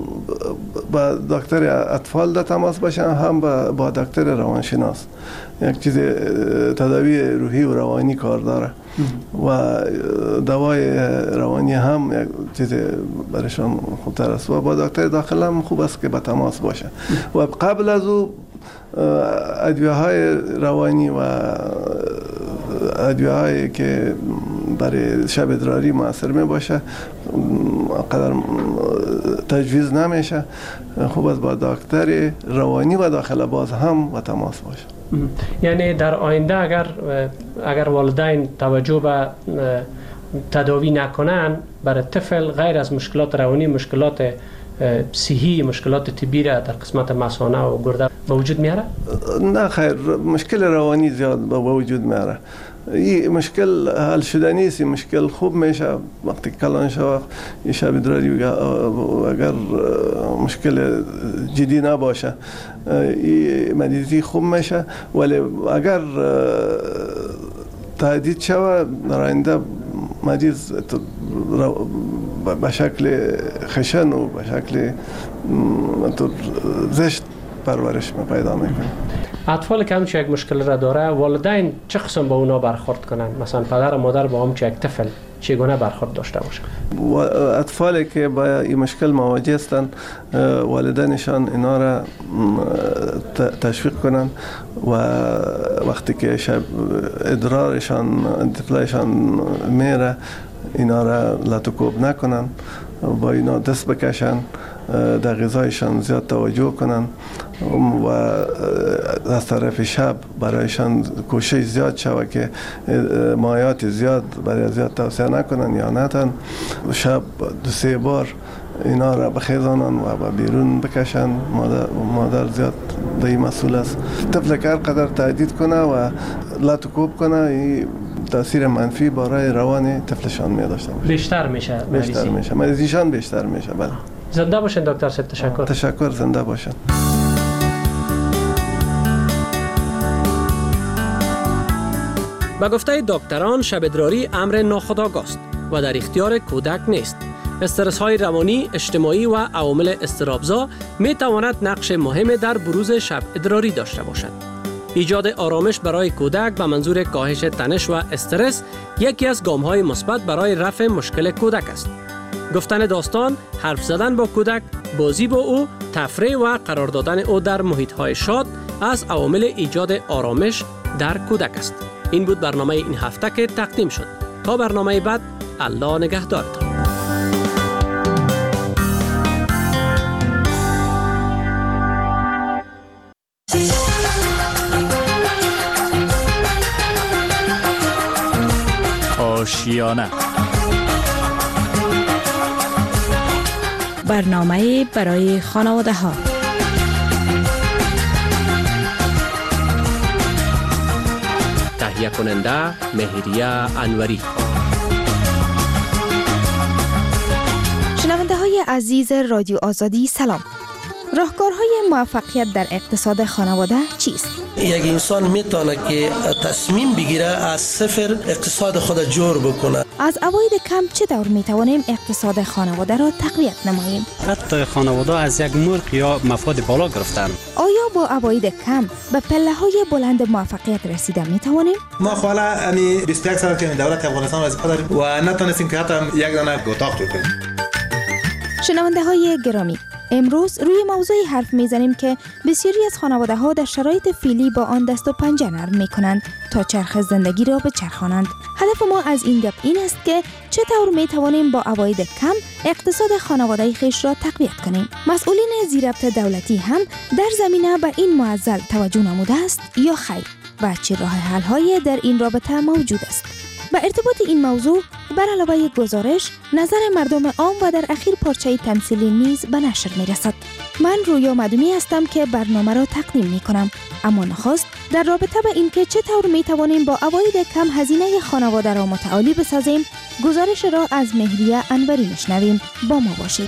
Speaker 5: با دکتر اطفال در تماس باشن، هم با دکتر روانشناس. یک چیز تداوی روحی و روانی کار داره و دوای روانی هم یک چیز برایشان خوبتر است و با دکتر داخل هم خوب است که به تماس باشه و قبل از او ادویه های روانی و ادویه هایی که برای شب ادراری مؤثر می باشه قدر تجویز نمیشه. خوب است با دکتر روانی و داخل باز هم و تماس باشه.
Speaker 25: یعنی در آینده اگر اگر والدین توجه به تداوی نکنن، برای طفل غیر از مشکلات روانی، مشکلات صحی، مشکلات طبی را در قسمت مثانه و گرده به وجود میاره؟
Speaker 5: نه خیر، مشکل روانی زیاد به وجود میاره. این مشکل حل شده نیست، این مشکل خوب میشه وقتی کلان شود. این شب ادراری اگر مشکل جدی نباشه این مریضی خوب میشه، ولی اگر تهدید شود در آینده مریض به شکل خشن و به شکل زشت پرورش پیدا میکنه.
Speaker 25: اطفال که همچه یک مشکل را داره، والدین چه قسم با اونا برخورد کنن؟ مثلا پدر و مادر با همچه یک طفل چگونه برخورد داشته باشن؟
Speaker 5: اطفالی که با این مشکل مواجه هستند، والدینشان اینا را تشویق کنن و وقتی که شب ادرارشان طفلشان میره اینا را لطوکوب نکنن، با اینا دست بکشن، در غذایشان زیاد توجه کنن و از طرف شب برایشان کوشش زیاد شود که مایات زیاد برای زیاد توصیه نکنن یا نتن. شب دو سه بار اینا را بخیزانن و با بیرون بکشن. مادر, مادر زیاد دایی مسئول است. طفل که هر قدر تهدید کنه و لطوکوب کنه، این تاثیر منفی برای روان طفلشان می داشته باشه.
Speaker 25: بیشتر میشه مریضی.
Speaker 5: بیشتر میشه مریضیشان بیشتر میشه. بله.
Speaker 25: زنده باشین دکتر صاحب. تشکر.
Speaker 5: تشکر. زنده باشین.
Speaker 25: با گفته دکتران، شب ادراری امر ناخودآگاه است و در اختیار کودک نیست. استرس های روانی، اجتماعی و عوامل اضطرابزا می تواند نقش مهم در بروز شب ادراری داشته باشد. ایجاد آرامش برای کودک به منظور کاهش تنش و استرس یکی از گام های مثبت برای رفع مشکل کودک است. گفتن داستان، حرف زدن با کودک، بازی با او، تفریح و قرار دادن او در محیط‌های شاد از عوامل ایجاد آرامش در کودک است. این بود برنامه این هفته که تقدیم شد. تا برنامه بعد، الله نگهدارتان.
Speaker 11: آشیانه
Speaker 8: برنامه برای خانواده ها.
Speaker 25: تهیه کننده مهریه انوری.
Speaker 10: شنونده های عزیز رادیو آزادی سلام. راهکارهای موفقیت در اقتصاد خانواده چیست؟
Speaker 14: یک انسان میتونه که تصمیم بگیره از صفر اقتصاد خود جور بکنه.
Speaker 10: از عواید کم چطور میتوانیم اقتصاد خانواده را تقویت نماییم؟
Speaker 15: حتی خانواده از یک مرغ یا مفاد بالا گرفتن.
Speaker 10: آیا با عواید کم به پله های بلند موفقیت رسیده میتوانیم؟
Speaker 16: ما حالا امی بیست و یک سال که دولت افغانستان وظیفه داریم و نتونستیم که حتی یک دانه اتاق جور کنیم.
Speaker 10: شنونده های گرامی، امروز روی موضوعی حرف میزنیم که بسیاری از خانواده ها در شرایط فعلی با آن دست و پنجه نرم می کنند تا چرخ زندگی را بچرخانند. هدف ما از این گپ این است که چطور می توانیم با عواید کم اقتصاد خانواده خیش را تقویت کنیم. مسئولین زیربط دولتی هم در زمینه به این معضل توجه نموده است یا خیر و چه راه حل های در این رابطه موجود است؟ به ارتباط این موضوع بر علاوه گزارش نظر مردم عام و در اخیر پارچه تمثیلی نیز به نشر می رسد. من رویا مدومی هستم که برنامه را تقدیم می کنم، اما نخست در رابطه به اینکه چطور می توانیم با عواید کم هزینه خانواده را متعالی بسازیم، گزارش را از مهریه انوری میشنویم. با ما باشید.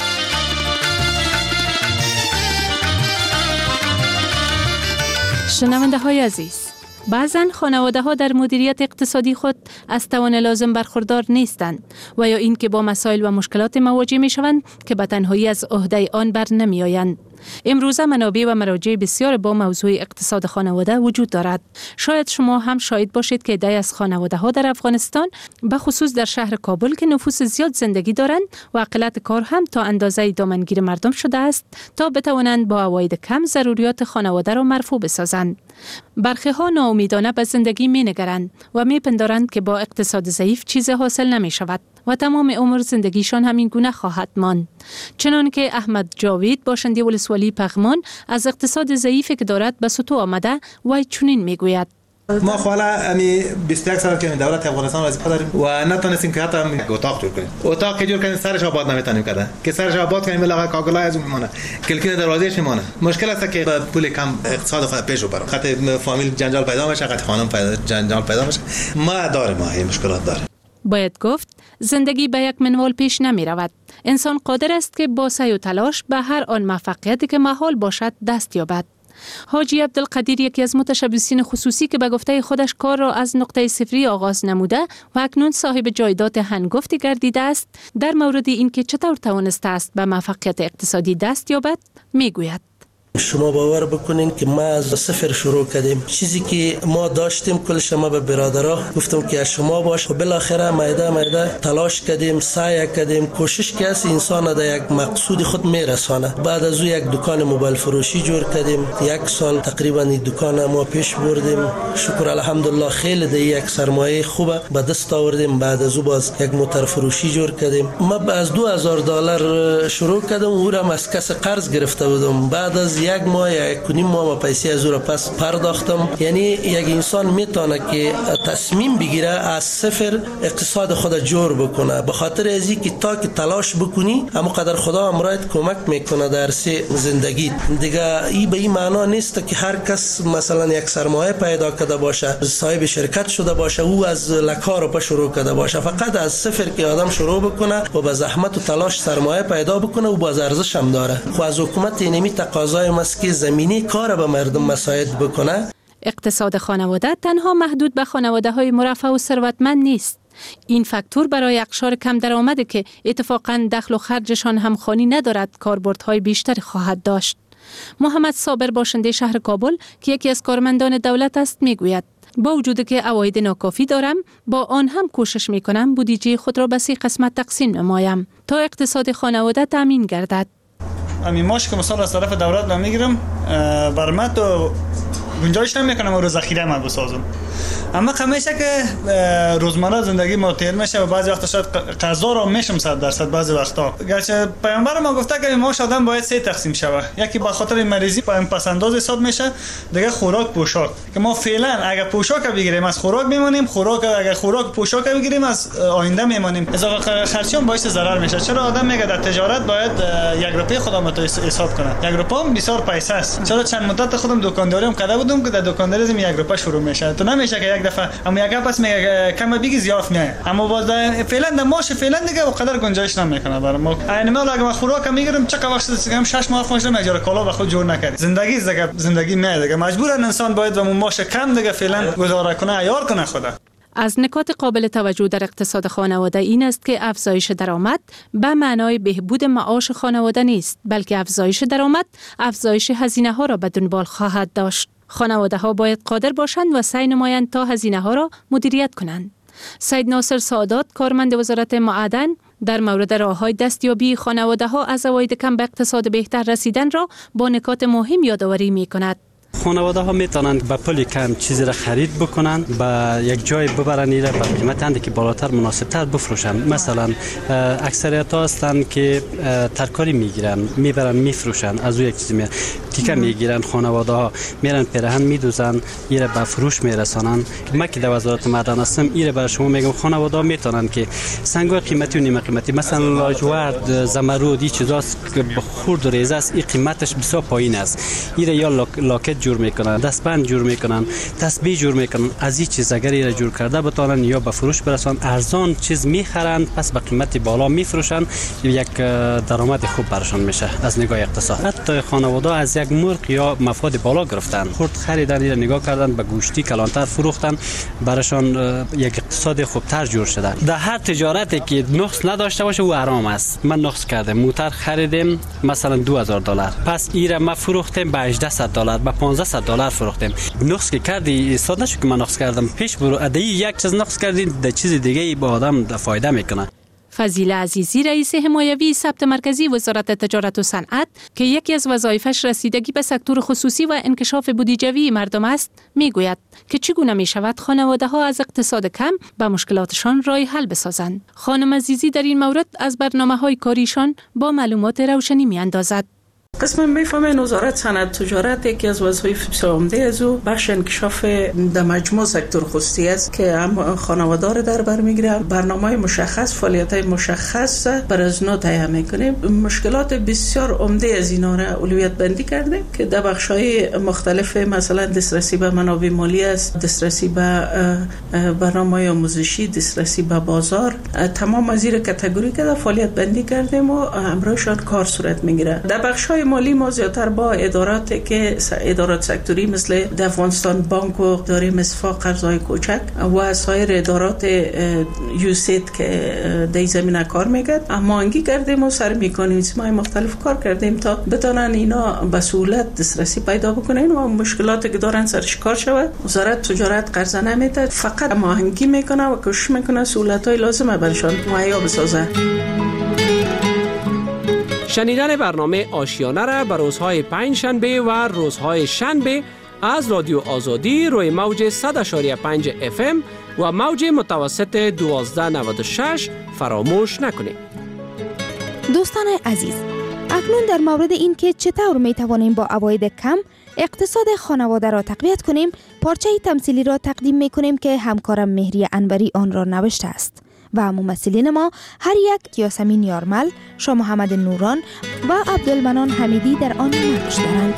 Speaker 8: شنونده های عزیز، بعضن خانواده ها در مدیریت اقتصادی خود از توان لازم برخوردار نیستند و یا اینکه با مسائل و مشکلات مواجه می شوند که به تنهایی از عهده آن بر نمی آیند. امروزه منابع و مراجع بسیار با موضوع اقتصاد خانواده وجود دارد. شاید شما هم شاهد باشید که عده‌ای از خانواده ها در افغانستان به خصوص در شهر کابل که نفوس زیاد زندگی دارند و قلت کار هم تا اندازه دامنگیر مردم شده است تا بتوانند با عواید کم ضروریات خانواده را مرفوع بسازند. برخی ها ناامیدانه به زندگی می نگرند و می پندارند که با اقتصاد ضعیف چیز حاصل نمی شود و تمام عمر زندگیشان همین گونه خواهد ماند. چنان که احمد جاوید باشنده ولسوالی پغمان از اقتصاد ضعیفی که دارد به سطوح آمده و چنین می گوید:
Speaker 16: ما حالا امی بیست و یک سال که دولت افغانستان وظیفه داریم و نتونستیم که حتی اتاق جور کنیم. اتاق که جور کنیم سرش آباد نمیتونیم کردن که سرش آباد کنیم لغا کاغلای از اون میمونه، کلکین دروازهش میمونه. مشکل است که پول کم اقتصاد خود پیش ببرم، خاطر فامیل جنجال پیدا میشه، خاطر خانم پیدا جنجال پیدا میشه. ما داریم ما این مشکلات داریم.
Speaker 8: باید گفت زندگی به یک منوال پیش نمی رود. انسان قادر است که با سعی و تلاش به هر آن موفقیتی که محال باشد دست یابد. حاجی عبدالقدیر یکی از متشبثین خصوصی که به گفته خودش کار را از نقطه صفری آغاز نموده و اکنون صاحب جایداد هنگفتی گردیده است، در مورد اینکه چطور توانسته است به موفقیت اقتصادی دست یابد میگوید:
Speaker 14: شما باور بکنین که ما از صفر شروع کردیم. چیزی که ما داشتیم کلش ما به برادرها گفتم که از شما باش و بالاخره مایده مایده تلاش کردیم، سعی کردیم، کوشش که از انسان در یک مقصود خود میرسانه. بعد از او یک دکان موبایل فروشی جور کردیم. یک سال تقریبا این دکان ما پیش بردیم. شکر الحمدلله خیلی ده یک سرمایه خوبه به دست آوردیم. بعد از او باز یک موتور فروشی جور کردیم. ما از دو هزار دلار شروع کردم، او را از کس قرض گرفته بودم. بعد از یک ماه یا یک کنیم ماه ما پیسه از او را پس پرداختم. یعنی یک انسان میتونه که تصمیم بگیره از صفر اقتصاد خود جور بکنه، به خاطر ازی که تا که تلاش بکنی اما قدر خدا امرایت کمک میکنه در سه زندگی دیگه. این به این معنا نیست که هر کس مثلا یک سرمایه پیدا کرده باشه، صاحب شرکت شده باشه، او از لکار پا شروع کرده باشه. فقط از صفر که آدم شروع بکنه و به زحمت و تلاش سرمایه پیدا بکنه و باز ارزش هم داره. خو از حکومت اینمی تقاضای است که زمینی کار به مردم مساعد بکنه.
Speaker 8: اقتصاد خانواده تنها محدود به خانواده های مرفه و ثروتمند نیست. این فاکتور برای اقشار کم درآمده که اتفاقاً دخل و خرجشان همخوانی ندارد کاربردهای بیشتری خواهد داشت. محمد صابر باشنده شهر کابل که یکی از کارمندان دولت است میگوید: با وجود که عواید ناکافی دارم، با آن هم کوشش می کنم بودجه خود را به سه قسمت تقسیم نمایم تا تا اقتصاد خانواده تامین گردد.
Speaker 13: امی ماش که مثلا از طرف دولت من میگیرم بر من تو گنجایش نمیکنم رو ذخیره من بسازم، اما همیشه که روزمره زندگی ما تیر میشه و بعضی وقتا شاید غذا رو میشم صد درصد، بعضی وقتا گرچه پیامبر ما گفته که ماش آدم باید سه تقسیم شود، یکی به خاطر مریضی پس انداز حساب میشه، دیگه خوراک پوشاک که ما فعلا اگر پوشاک بگیریم از خوراک میمونیم، خوراک اگر خوراک پوشاک بگیریم از آینده میمونیم، اضافه خرچیام باعث ضرر میشه. چرا آدم میگه در تجارت باید یک روپیه خودم تو حساب کنم، یک روپیه بسیار پیسه است. چرا چند مدت خودم دکانداریم کرده بودم که در دکانداری زمین یک روپیه شروع میشه، تو نمیشه که یک دفعه اما یک پس میگه کم بگی زیاد میاد، اما باز فعلا در ماش فعلا دیگه اونقدر گنجایش نمیکنه برای ما. این ما اگه ما خوراک میگیریم چه وقت دیگه شش ماه خودش نمیجاره کالا به خود جور نکردی، زندگی دیگه زندگی میاد دیگه، مجبورن انسان باید و ماش کم دیگه فعلا گزاره کنه، عیار کنه خدا.
Speaker 8: از نکات قابل توجه در اقتصاد خانواده این است که افزایش درآمد به معنای بهبود معاش خانواده نیست، بلکه افزایش درآمد افزایش هزینه ها را به دنبال خواهد داشت. خانواده ها باید قادر باشند و سعی نمایند تا هزینه ها را مدیریت کنند. سید ناصر سادات، کارمند وزارت معدن، در مورد راه‌های دستیابی خانواده ها از عواید کم به اقتصاد بهتر رسیدن را با نکات مهم یادآوری می‌کند.
Speaker 15: خانواده ها میتونند با پول کم چیزی را خرید بکنن، با یک جای ببرن ایره با قیمت اندی که بالاتر مناسب تر بفروشن. مثلا اکثریت ها هستند که ترکاری میگیرن میبرن میفروشن، از او یک چیزی می تیکه میگیرن، خانواده ها میرن پیراهن میدوزن ایره به فروش میرسانن. ما که در وزارت معدن هستم ایره برای شما میگم خانواده ها میتونن که سنگای قیمتی و نیمه قیمتی مثلا لاجورد، زمرد، این چیزاست که خرد و ریزه است، این قیمتش بسیار پایین است، ایره یا لاکت جور میکنن، دستبند جور میکنن، تسبیح جور میکنن، از این چیز اگر ایره جور کرده بتونن یا به فروش برسان، ارزان چیز میخرند پس به قیمت بالا میفروشن، یک درآمد خوب برشان میشه از نگاه اقتصاد. حتی خانواده از یک مرغ یا مفاد بالا گرفتن، خرد خریدن ایره نگاه کردن به گوشتی کلانتر فروختن، برشان یک اقتصاد خوبتر جور شده. در هر تجارتی که نقص نداشته باشه او حرام است. من نقص کردم، موتر خریدم مثلا دو هزار دلار، پس ایره ما فروختم به هجده صد دلار، به پانزده صد دلار فروختیم. نقص که کردی استاد نشو که من نقص کردم، پیش برو ادی یک چیز نقص کردی در چیز دیگه ای به آدم فایده میکنه.
Speaker 8: فضیله عزیزی، رئیس حمایوی ثبت مرکزی وزارت تجارت و صنعت که یکی از وظایفش رسیدگی به سکتور خصوصی و انکشاف بودجه‌ای مردم است، میگوید که چگونه می شود خانواده ها از اقتصاد کم به مشکلاتشان راه حل بسازند. خانم عزیزی در این مورد از برنامه‌های کاریشان با معلومات روشنی می‌اندازد.
Speaker 17: قسم میفهمین وزارت صنعت تجارت یکی از وظایف بسیار عمده از او بخش انکشاف در مجموع سکتور خصوصی است که هم خانواده را در بر میگیره، برنامه مشخص، فعالیت مشخص بر از نو تهیه میکنیم. مشکلات بسیار عمده از اینا را اولویت بندی کردیم که در بخش‌های مختلف مثلا دسترسی به منابع مالی است، دسترسی به برنامه آموزشی، دسترسی به بازار، تمام از این کاتگوری که فعالیت بندی کردیم و امروزشان کار صورت میگیره. در بخش‌های مالی ما زیادتر با ادارات که ادارات سکتوری مثل افغانستان بانک و داریم اصفاق قرضای کوچک و سایر ادارات یوسید که در زمینه کار میکرد اما انگی کردیم و سر میکنیم مختلف کار کردیم تا بتونن اینا به سهولت دسترسی پیدا بکنن و مشکلاتی که دارن سرش کار شود. وزارت تجارت قرض نمیده، فقط ماهنگی میکنه و کوشش میکنه سهولت‌های لازمه برشان مهیا بسازه.
Speaker 25: شنیدن برنامه آشیانه را به روزهای پنج شنبه و روزهای شنبه از رادیو آزادی روی موج صد و پنج اف ام و موج متوسط دوازده نود و شش فراموش نکنید.
Speaker 10: دوستان عزیز، اکنون در مورد این که چطور می توانیم با عواید کم اقتصاد خانواده را تقویت کنیم، پارچه تمثیلی را تقدیم می کنیم که همکارم مهری انوری آن را نوشته است و ممثلین ما هر یک یاسمین یارمل، شاه محمد نوران و عبدالمنان حمیدی در آن نقش دارند.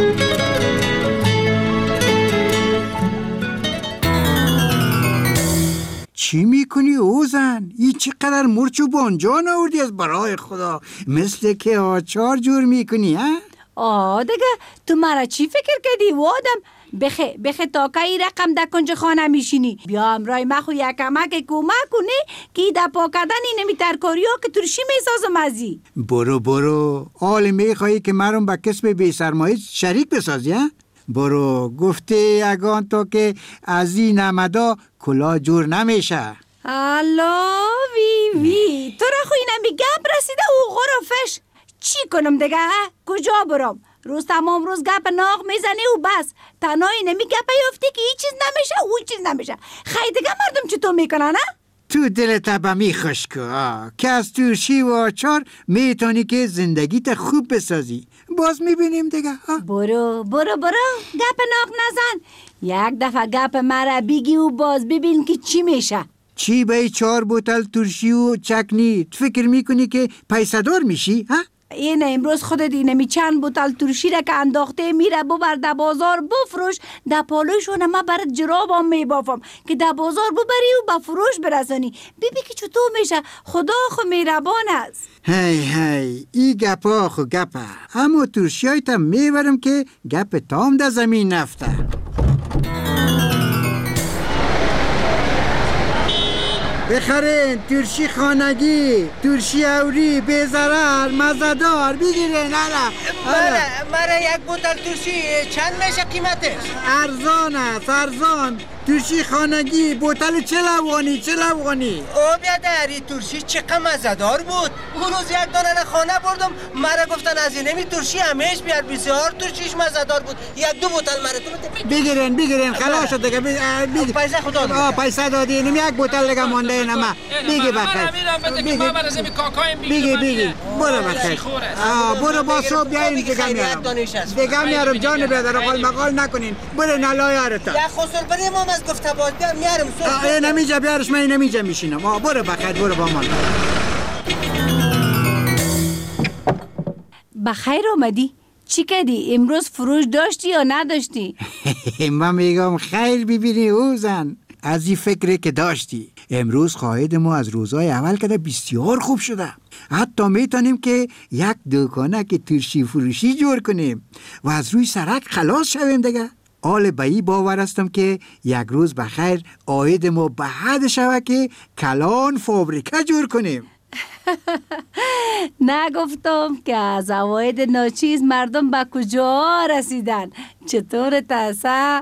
Speaker 19: چی میکنی اوزن؟ این چقدر مرچ و بانجان آوردی از برای خدا، مثل که آچار جور میکنی ها؟
Speaker 20: آه دیگه تو مرا چی فکر کردی و آدم؟ بخه بخه تا که ای رقم در کنج خانه میشینی بیا امرای مخو یک کمک کمک کنی که در پا کردن این نمی ترکاری ها که ترشی میسازم ازی.
Speaker 19: برو برو حال میخوایی که مرم با کسب بی سرمایه شریک بسازی ها؟ برو گفته اگان تا که از این نمدا کلا جور نمیشه.
Speaker 20: الا وی وی تو را خو اینمی گپ رسیده او غرفش. چی کنم دیگه؟ کجا برم؟ روز تمام روز گپ ناغ میزنی و بس. تنها اینمی گپ یافتی که هیچ چیز نمیشه او چیز نمیشه. خیلی دیگه مردم چطور میکنن ها؟
Speaker 19: تو دلت با می خوش که که از ترشی و آچار میتونی که زندگیت خوب بسازی. باز میبینیم دیگه ها؟
Speaker 20: برو برو برو گپ ناغ نزن. یک دفعه گپ مرا بگی و باز ببین که چی میشه.
Speaker 19: چی به چهار بوتل ترشی و چکنی فکر میکنی که پیسه دار میشی ها؟
Speaker 20: این امروز خودت اینمی چند بوتل ترشی را که انداخته میره ببر در بازار بفروش. در پالوشون ما برات جرابم میبافم که در بازار ببری و به فروش برسانی. بیبی که چطور میشه؟ خدا خو مهربان است.
Speaker 19: هی هی ای گپا خو گپا اما ترشی هایتا میبرم که گپ تام در زمین نفته. بخرین ترشی خانگی، ترشی اوری، بیزرار، مزدار بگیرین. الا
Speaker 2: مرا مرا یک بوتل ترشی چند میشه قیمتش؟
Speaker 19: ارزان است ارزان. ترشی خانگی بوتل چه لوانی چه لوانی.
Speaker 2: او بیادری ترشی چقدر مزدار بود. اون روز یک دانه خانه بردم مرا گفتن از اینمی ترشی همیش بیار بسیار ترشیش مزدار بود. یک دو بوتل مرا تو
Speaker 19: بگیرین بگیرین خلاص شد دیگه. بگیر
Speaker 2: پیسه خدا داد.
Speaker 19: آ پیسه دادی اینم یک بوتل دیگه مونده نما. بگی بخیر. بگی بگی برو بخیر. آ برو با صبح بیاین دیگه میارم. دیگه میارم جان بیادر قال مقال نکنین. برو نلایارتا.
Speaker 2: یا خسر بریم ما از گفته بود بیار میارم صبح.
Speaker 19: ای نمیجا بیارش من نمیجا میشینم. آ برو بخیر برو با من.
Speaker 20: بخیر اومدی؟ چی کردی؟ امروز فروش داشتی یا نداشتی؟
Speaker 19: من میگم خیر ببینی اوزن. از این فکره که داشتی. امروز خواهد ما از روزهای اول که بسیار خوب شده. حتی میتونیم که یک دکانه که ترشی فروشی جور کنیم و از روی سرک خلاص شویم دیگه. آل به ای باور هستم که یک روز بخیر آید ما به حد شوه که کلان فابریکه جور کنیم.
Speaker 20: نگفتم که از عواید ناچیز مردم به کجا رسیدن. چطور تاسه؟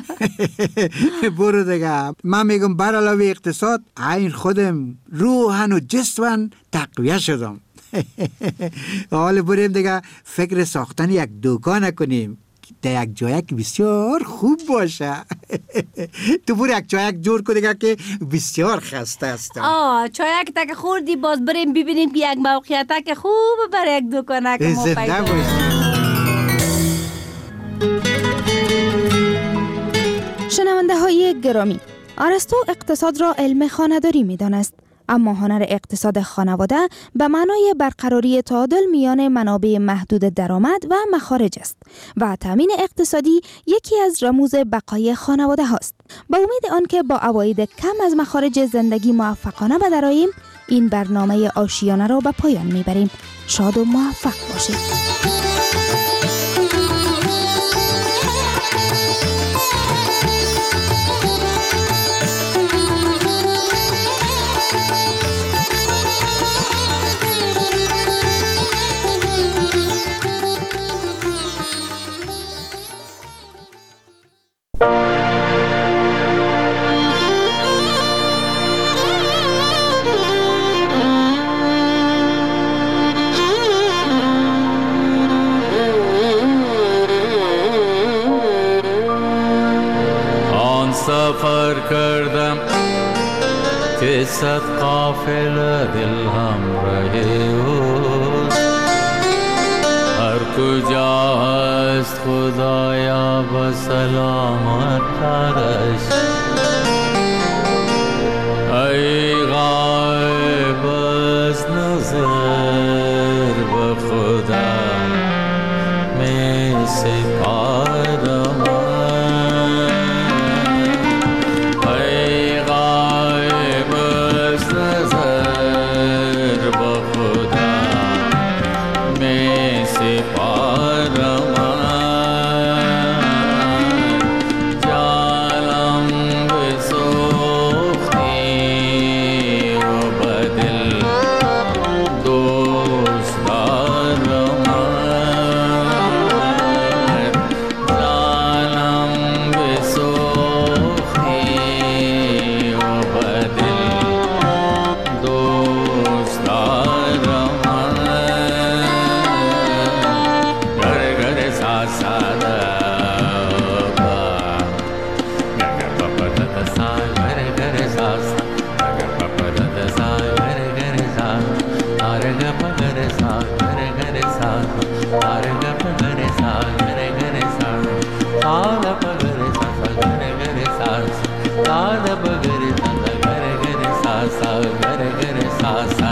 Speaker 19: برو دیگه. من میگم بر علاوه اقتصاد این خودم روحن و جسمن تقویه شدم. حالا بریم دیگه فکر ساختن یک دکان کنیم در یک جایی که بسیار خوب باشه. تو برو یک چایک جور کنی که بسیار خسته است.
Speaker 20: آه چایک تا که خوردی باز بریم ببینیم که یک موقعیت که خوب برای یک دکانه که ما پیدا
Speaker 10: شنونده های گرامی، آرسطو اقتصاد را علم خانه‌داری می دانست. اما هنر اقتصاد خانواده به معنای برقراری تعادل میان منابع محدود درآمد و مخارج است و تامین اقتصادی یکی از رموز بقای خانواده هاست. با امید آنکه با عواید کم از مخارج زندگی موفقانه به درآییم، این برنامه آشیانه را به پایان میبریم. شاد و موفق باشید.
Speaker 9: سفر کردم که صد قافله دل همراه اوست. هر کجا هست خدایا به سلامت ترش. ای غایب از نظر به خدا می سپارم. جانم तादा पगरे सा सा गरे गरे सा तादा पगरे सा सा गरे गरे सा सा गरे गरे सा सा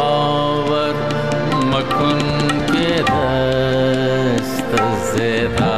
Speaker 9: Zeta